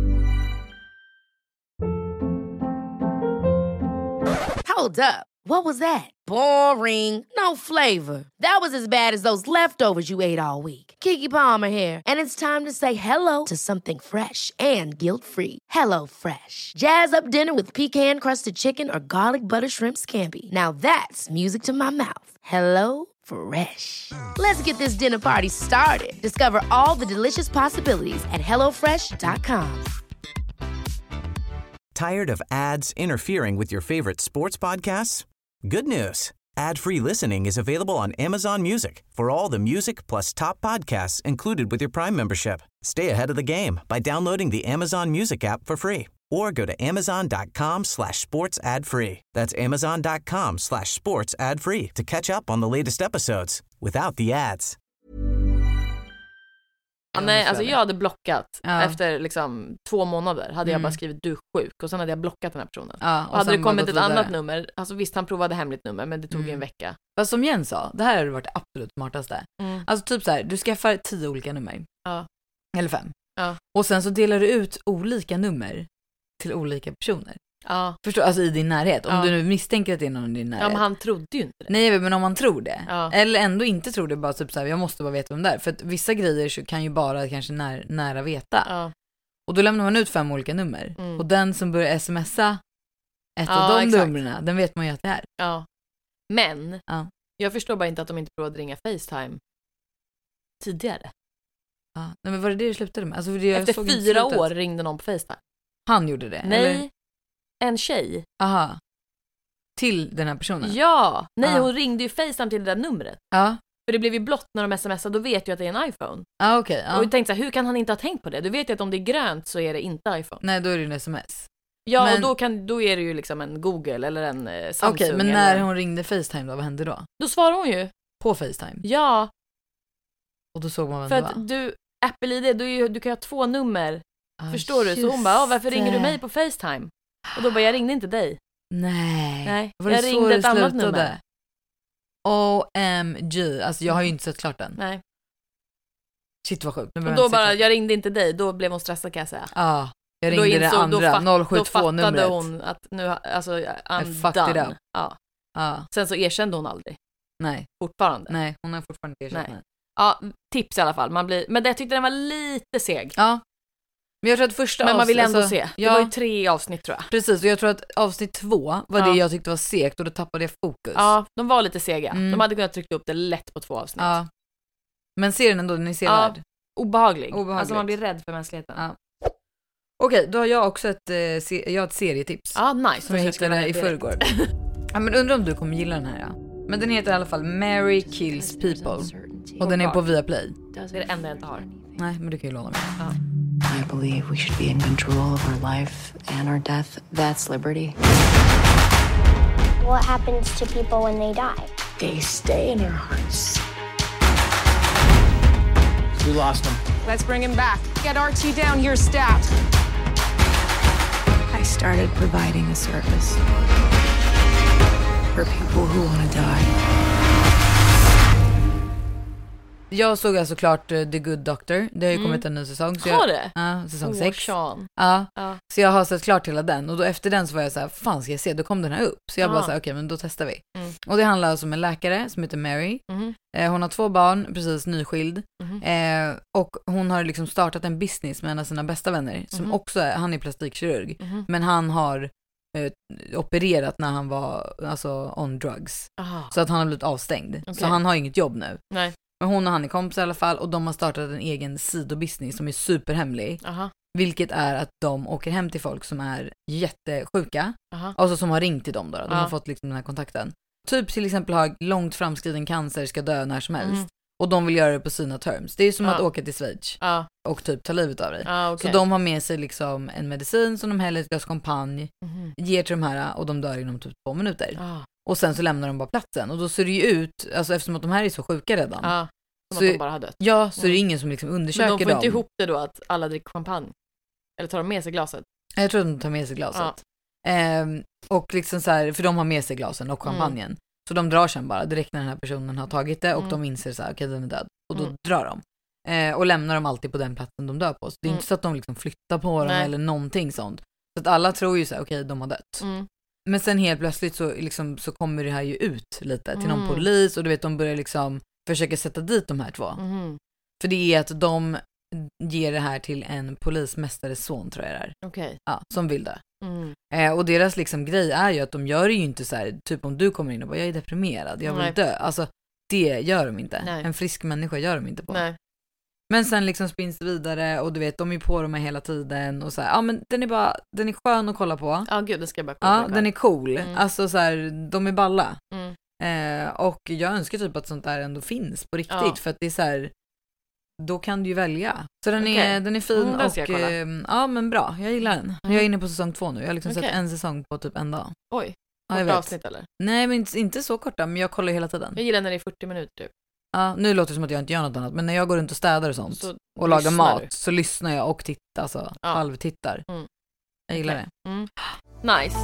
Hold up. What was that? Boring. No flavor. That was as bad as those leftovers you ate all week. Keke Palmer here, and it's time to say hello to something fresh and guilt-free. Hello Fresh. Jazz up dinner with pecan-crusted chicken or garlic butter shrimp scampi. Now that's music to my mouth. Hello Fresh. Let's get this dinner party started. Discover all the delicious possibilities at hello fresh dot com. Tired of ads interfering with your favorite sports podcasts? Good news. Ad-free listening is available on Amazon Music for all the music plus top podcasts included with your Prime membership. Stay ahead of the game by downloading the Amazon Music app for free or go to amazon.com slash sports ad free. That's amazon.com slash sports ad free to catch up on the latest episodes without the ads. Ja, nej, alltså jag hade blockat ja. efter liksom två månader hade jag mm. bara skrivit du sjuk och sen hade jag blockat den här personen. Ja, och och hade det kommit ett vidare. annat nummer, alltså visst han provade hemligt nummer men det tog mm. ju en vecka. Fast som Jens sa, det här hade varit det absolut smartaste. Mm. Alltså typ så här, du skaffar tio olika nummer. Ja. Eller fem. Ja. Och sen så delar du ut olika nummer till olika personer. Ja. Förstår, alltså i din närhet. Om ja. du nu misstänker att det är någon i din närhet. Ja, men han trodde ju inte det. Nej, men om man tror det. Ja. Eller ändå inte tror det, bara typ så här, jag måste bara veta vem det är. För att vissa grejer kan ju bara kanske när, nära veta. Ja. Och då lämnar man ut fem olika nummer. Mm. Och den som börjar smsa ett ja, av de exakt. numren, den vet man ju att det är. Ja. Men, ja. jag förstår bara inte att de inte provade ringa FaceTime tidigare. Ja. Nej, men var det det du slutade med? Alltså, jag Efter fyra år ringde någon på FaceTime. Han gjorde det? Nej. Eller? En tjej. Aha. Till den här personen? Ja. Nej, ah. hon ringde ju FaceTime till det där numret. Ja. För det blev ju blått när de smsade, då vet jag att det är en iPhone. Ja, okej. Okay, ja. Och jag tänkte så här, hur kan han inte ha tänkt på det? Du vet ju att om det är grönt så är det inte iPhone. Nej, då är det en sms. Ja, men... och då, kan, då är det ju liksom en Google eller en eh, Samsung. Okej, okay, men när eller... hon ringde FaceTime då, vad hände då? Då svarade hon ju. På FaceTime? Ja. Och då såg man vem För det var? För att du, Apple I D, du, är ju, du kan ju ha två nummer. Ah, Förstår du? Så hon bara, varför ringer du mig på FaceTime? Och då bara, jag ringde inte dig. Nej. Nej, var jag det ringde så ett annat nummer. O M G, alltså jag har ju inte sett klart den. Nej. Shit vad sjukt. Och då bara, jag ringde inte dig, då blev hon stressad kan jag säga. Ja, ah, jag ringde det andra, noll sju två-numret. Då fattade hon att nu, alltså, I'm done. Ja. Ah. Sen så erkände hon aldrig. Nej. Fortfarande. Nej, hon har fortfarande inte erkänt. Nej. Ja, tips i alla fall. Man blir, men jag tyckte den var lite seg. Ja. Men jag tror att första Men man vill ändå alltså, se. Det ja, var ju tre avsnitt tror jag. Precis, och jag tror att avsnitt två var ja. det jag tyckte var segt och då tappade jag fokus. Ja, de var lite sega. Mm. De hade kunnat trycka upp det lätt på två avsnitt. Ja. Men serien ändå, den är sevärd. Ja, obehaglig. Obehaglig. Alltså man blir rädd för mänskligheten. Ja. Okej, då har jag också ett, eh, se- jag har ett serietips. Ja, nice. Som jag hittade i förrgår. Ja, men undrar om du kommer gilla den här. Ja. Men den heter i alla fall Mary Kills People. Och den är på Viaplay. Det är det enda jag inte har. Nej, men du kan ju låna mig. Ja. I believe we should be in control of our life and our death. That's liberty. What happens to people when they die? They stay in our hearts. We lost him. Let's bring him back. Get R T down here stat. I started providing a service for people who want to die. Jag såg alltså klart uh, The Good Doctor. Det har ju Mm. kommit en ny säsong. Så har jag, det? Ja, säsong oh, sex. Sean. Ja. ja. Så jag har sett klart hela den. Och då efter den så var jag så här, fan ska jag se? Då kom den här upp. Så jag Aha. bara så här, okej okay, men då testar vi. Mm. Och det handlar alltså om en läkare som heter Mary. Mm. Eh, hon har två barn, precis nyskild. Mm. Eh, och hon har liksom startat en business med en av sina bästa vänner. Som Mm. också är, han är plastikkirurg. Mm. Men han har eh, opererat när han var alltså on drugs. Aha. Så att han har blivit avstängd. Okay. Så han har inget jobb nu. Nej. Men hon och han är kompis i alla fall och de har startat en egen sidobusiness som är superhemlig. Aha. Vilket är att de åker hem till folk som är jättesjuka. Aha. Alltså som har ringt till dem då. De Ja. har fått liksom den här kontakten. Typ till exempel har långt framskriden cancer, ska dö när som helst. Mm. Och de vill göra det på sina terms. Det är som Ja. att åka till Schweiz Ja. och typ ta livet av dig. Ja, okay. Så de har med sig liksom en medicin som de häller i ett glas champagne, Mhm. ger till de här och de dör inom typ två minuter. Ah. Och sen så lämnar de bara platsen. Och då ser det ju ut, alltså eftersom att de här är så sjuka redan. Ja, som så, att de bara har dött. Ja, så Mm. är det ingen som liksom undersöker Men de dem. får inte ihop det då att alla dricker champagne? Eller tar de med sig glaset? Jag tror att de tar med sig glaset. Ehm, och liksom så här, för de har med sig glasen och champagnen. Mm. Så de drar sen bara direkt när den här personen har tagit det och Mm. de inser så här, okej, den är död. Och då Mm. drar de. Eh, och lämnar dem alltid på den platsen de dör på. Så det är Mm. inte så att de liksom flyttar på dem Nej. eller någonting sånt. Så att alla tror ju så här, okej, de har dött. Mm. Men sen helt plötsligt så, liksom, så kommer det här ju ut lite till någon Mm. polis och du vet, de börjar liksom försöka sätta dit de här två. Mhm. För det är att de ger det här till en polismästares son, tror jag det är. Okej. Ja, som vill dö. Mm. Eh, och deras liksom grej är ju att de gör det ju inte så här, typ om du kommer in och bara, jag är deprimerad, jag vill Nej. dö. Alltså det gör de inte. Nej. En frisk människa gör de inte på. Nej. Men sen liksom spins det vidare och du vet, de är på dem hela tiden och så här, ja men den är bara, den är skön att kolla på. Ja, gud, det ska jag bara kolla Ja, på det den här. är cool. Mm. Alltså så här, de är balla. Mm. Eh, och jag önskar typ att sånt där ändå finns på riktigt, Ja. för att det är så här, då kan du ju välja. Så den, Okej. är, den är fin Mm, den ska och jag kolla. eh, ja men bra, jag gillar den. Jag är inne på säsong två nu, jag har liksom Okej. sett en säsong på typ en dag. Oj, Ja, jag korta vet. avsnitt eller? Nej men inte, inte så korta, men jag kollar hela tiden. Jag gillar när det är fyrtio minuter typ. Ja, nu låter det som att jag inte gör något annat, men när jag går runt och städar och sånt Så och lagar lyssnar mat du? så lyssnar jag och tittar, alltså Ja. halvtittar. Mm. Jag gillar Okej. det. Mm. Nice.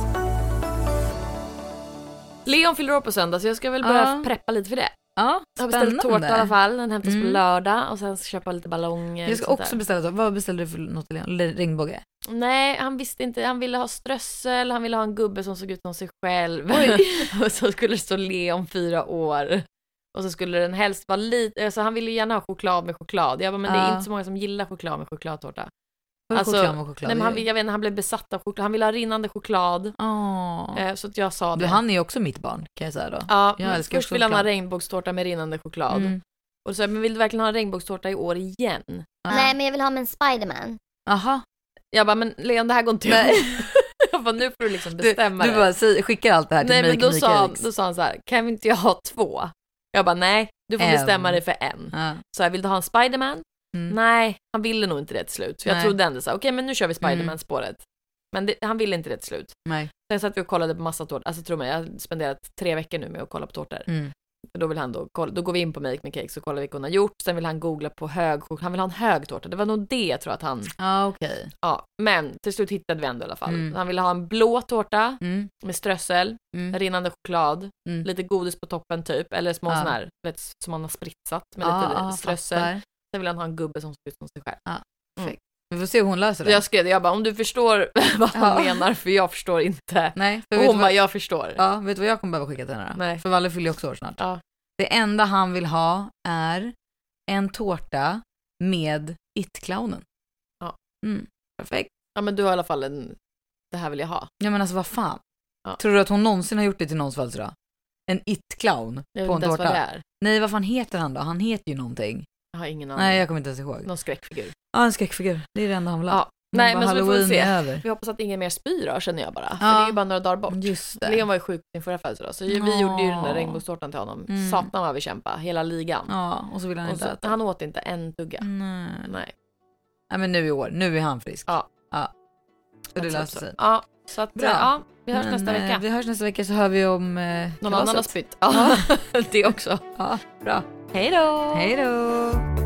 Leon fyller år på söndag, så jag ska väl börja Ja. preppa lite för det. Ja, Jag har beställt spännande. tårta i alla fall, den hämtas på Mm. lördag och sen ska jag köpa lite ballonger. Jag ska och sånt också där. beställa, vad beställde du för något till Leon? Le- Regnbåge? Nej, han visste inte, han ville ha strössel, han ville ha en gubbe som såg ut som sig själv. Oj. Och så skulle det stå Leon fyra år. Och så skulle den helst vara lite, alltså han ville gärna ha choklad med choklad. Jag bara, men det är Ja. inte så många som gillar choklad med chokladtårta. Vad är Alltså, choklad med choklad? Nej, men han, jag vet inte, han blev besatt av choklad. Han ville ha rinnande choklad. Åh. Eh, så att jag sa det. Du, han är ju också mitt barn, kan jag säga då. Ja, jag men älskar först ville han ha choklad. regnbågstårta med rinnande choklad. Mm. Och så sa jag, men vill du verkligen ha regnbågstårta i år igen? Nej, men jag vill ha med en Spiderman. Aha. Jag bara, men Leon, det här går inte ihop. Jag bara, nu får du liksom bestämma Du, du det. bara säg, skickar allt det här till Nej, mig, men då Mika sa, X. då sa han så här, kan vi inte jag ha två? Jag bara, nej, du får En. bestämma dig för en. Ja. Så jag vill du ha en Spiderman? Mm. Nej, han ville nog inte det till slut. Så jag Nej. trodde ändå så här, okej, men nu kör vi Spiderman-spåret. Men det, han ville inte det till slut. Nej. Sen satt vi och kollade på massa tårtor. Alltså tro mig, jag har spenderat tre veckor nu med att kolla på tårtor. Mm. För då vill han då kolla, då går vi in på Make Me Cake så kollar vi vilka hon har gjort. Sen vill han googla på hög, han vill ha en hög tårta. Det var nog det jag tror att han, Ja, okej. ja. Men till slut hittade vi ändå i alla fall. Mm. Han ville ha en blå tårta Mm. med strössel, Mm. rinnande choklad, Mm. lite godis på toppen typ. Eller små Ja. sån här, vet, som man har spritsat med Ja, lite ja, strössel. fattar. Sen vill han ha en gubbe som ser ut som sig själv. Ja, Mm. perfekt. Vi får se hur hon löser det. Jag skrev det, jag bara, om du förstår vad han Ja. menar, för jag förstår inte. Nej, för Och vet hon du bara, vad- jag förstår. Ja, vet du vad jag kommer behöva skicka till henne då? Nej. För Valle fyller ju också år snart. Ja. Det enda han vill ha är en tårta med It-clownen. Ja. Mm, perfekt. Ja, men du har i alla fall en, det här vill jag ha. Ja men alltså vad fan. Ja. Tror du att hon någonsin har gjort det till någons födelsedag? En It-clown Jag på vet en inte ens tårta? vad det är. Nej, vad fan heter han då? Han heter ju någonting. Jag har ingen aning. Nej, jag kommer inte ens ihåg. Någon skräckfigur. Ja, en skräckfigur. Det är det enda han vill ha. Ja. Men Nej, bara men så vi får Halloween se. är över. Vi hoppas att ingen mer spyr då, känner jag bara. För Ja. det är ju bara några dagar bort. Just det. Leon var ju sjuk sin förra födelsedag, så vi Ja. gjorde ju den där regnbågstårtan till honom. Mm. Satan vad vi kämpade, hela ligan. Ja, och så vill han Och inte så, äta. han åt inte en tugga. Nej. Nej. Nej, men nu i år. Nu är han frisk. Ja. Ja. Så det Jag tror löser så. sig. Ja, så att, Bra. ja, vi hörs Men, nästa eh, vecka. Vi hörs nästa vecka, så hör vi om eh, Någon kalaset. annan har spytt. Ja, det också. Ja, bra. Hej då! Hej då!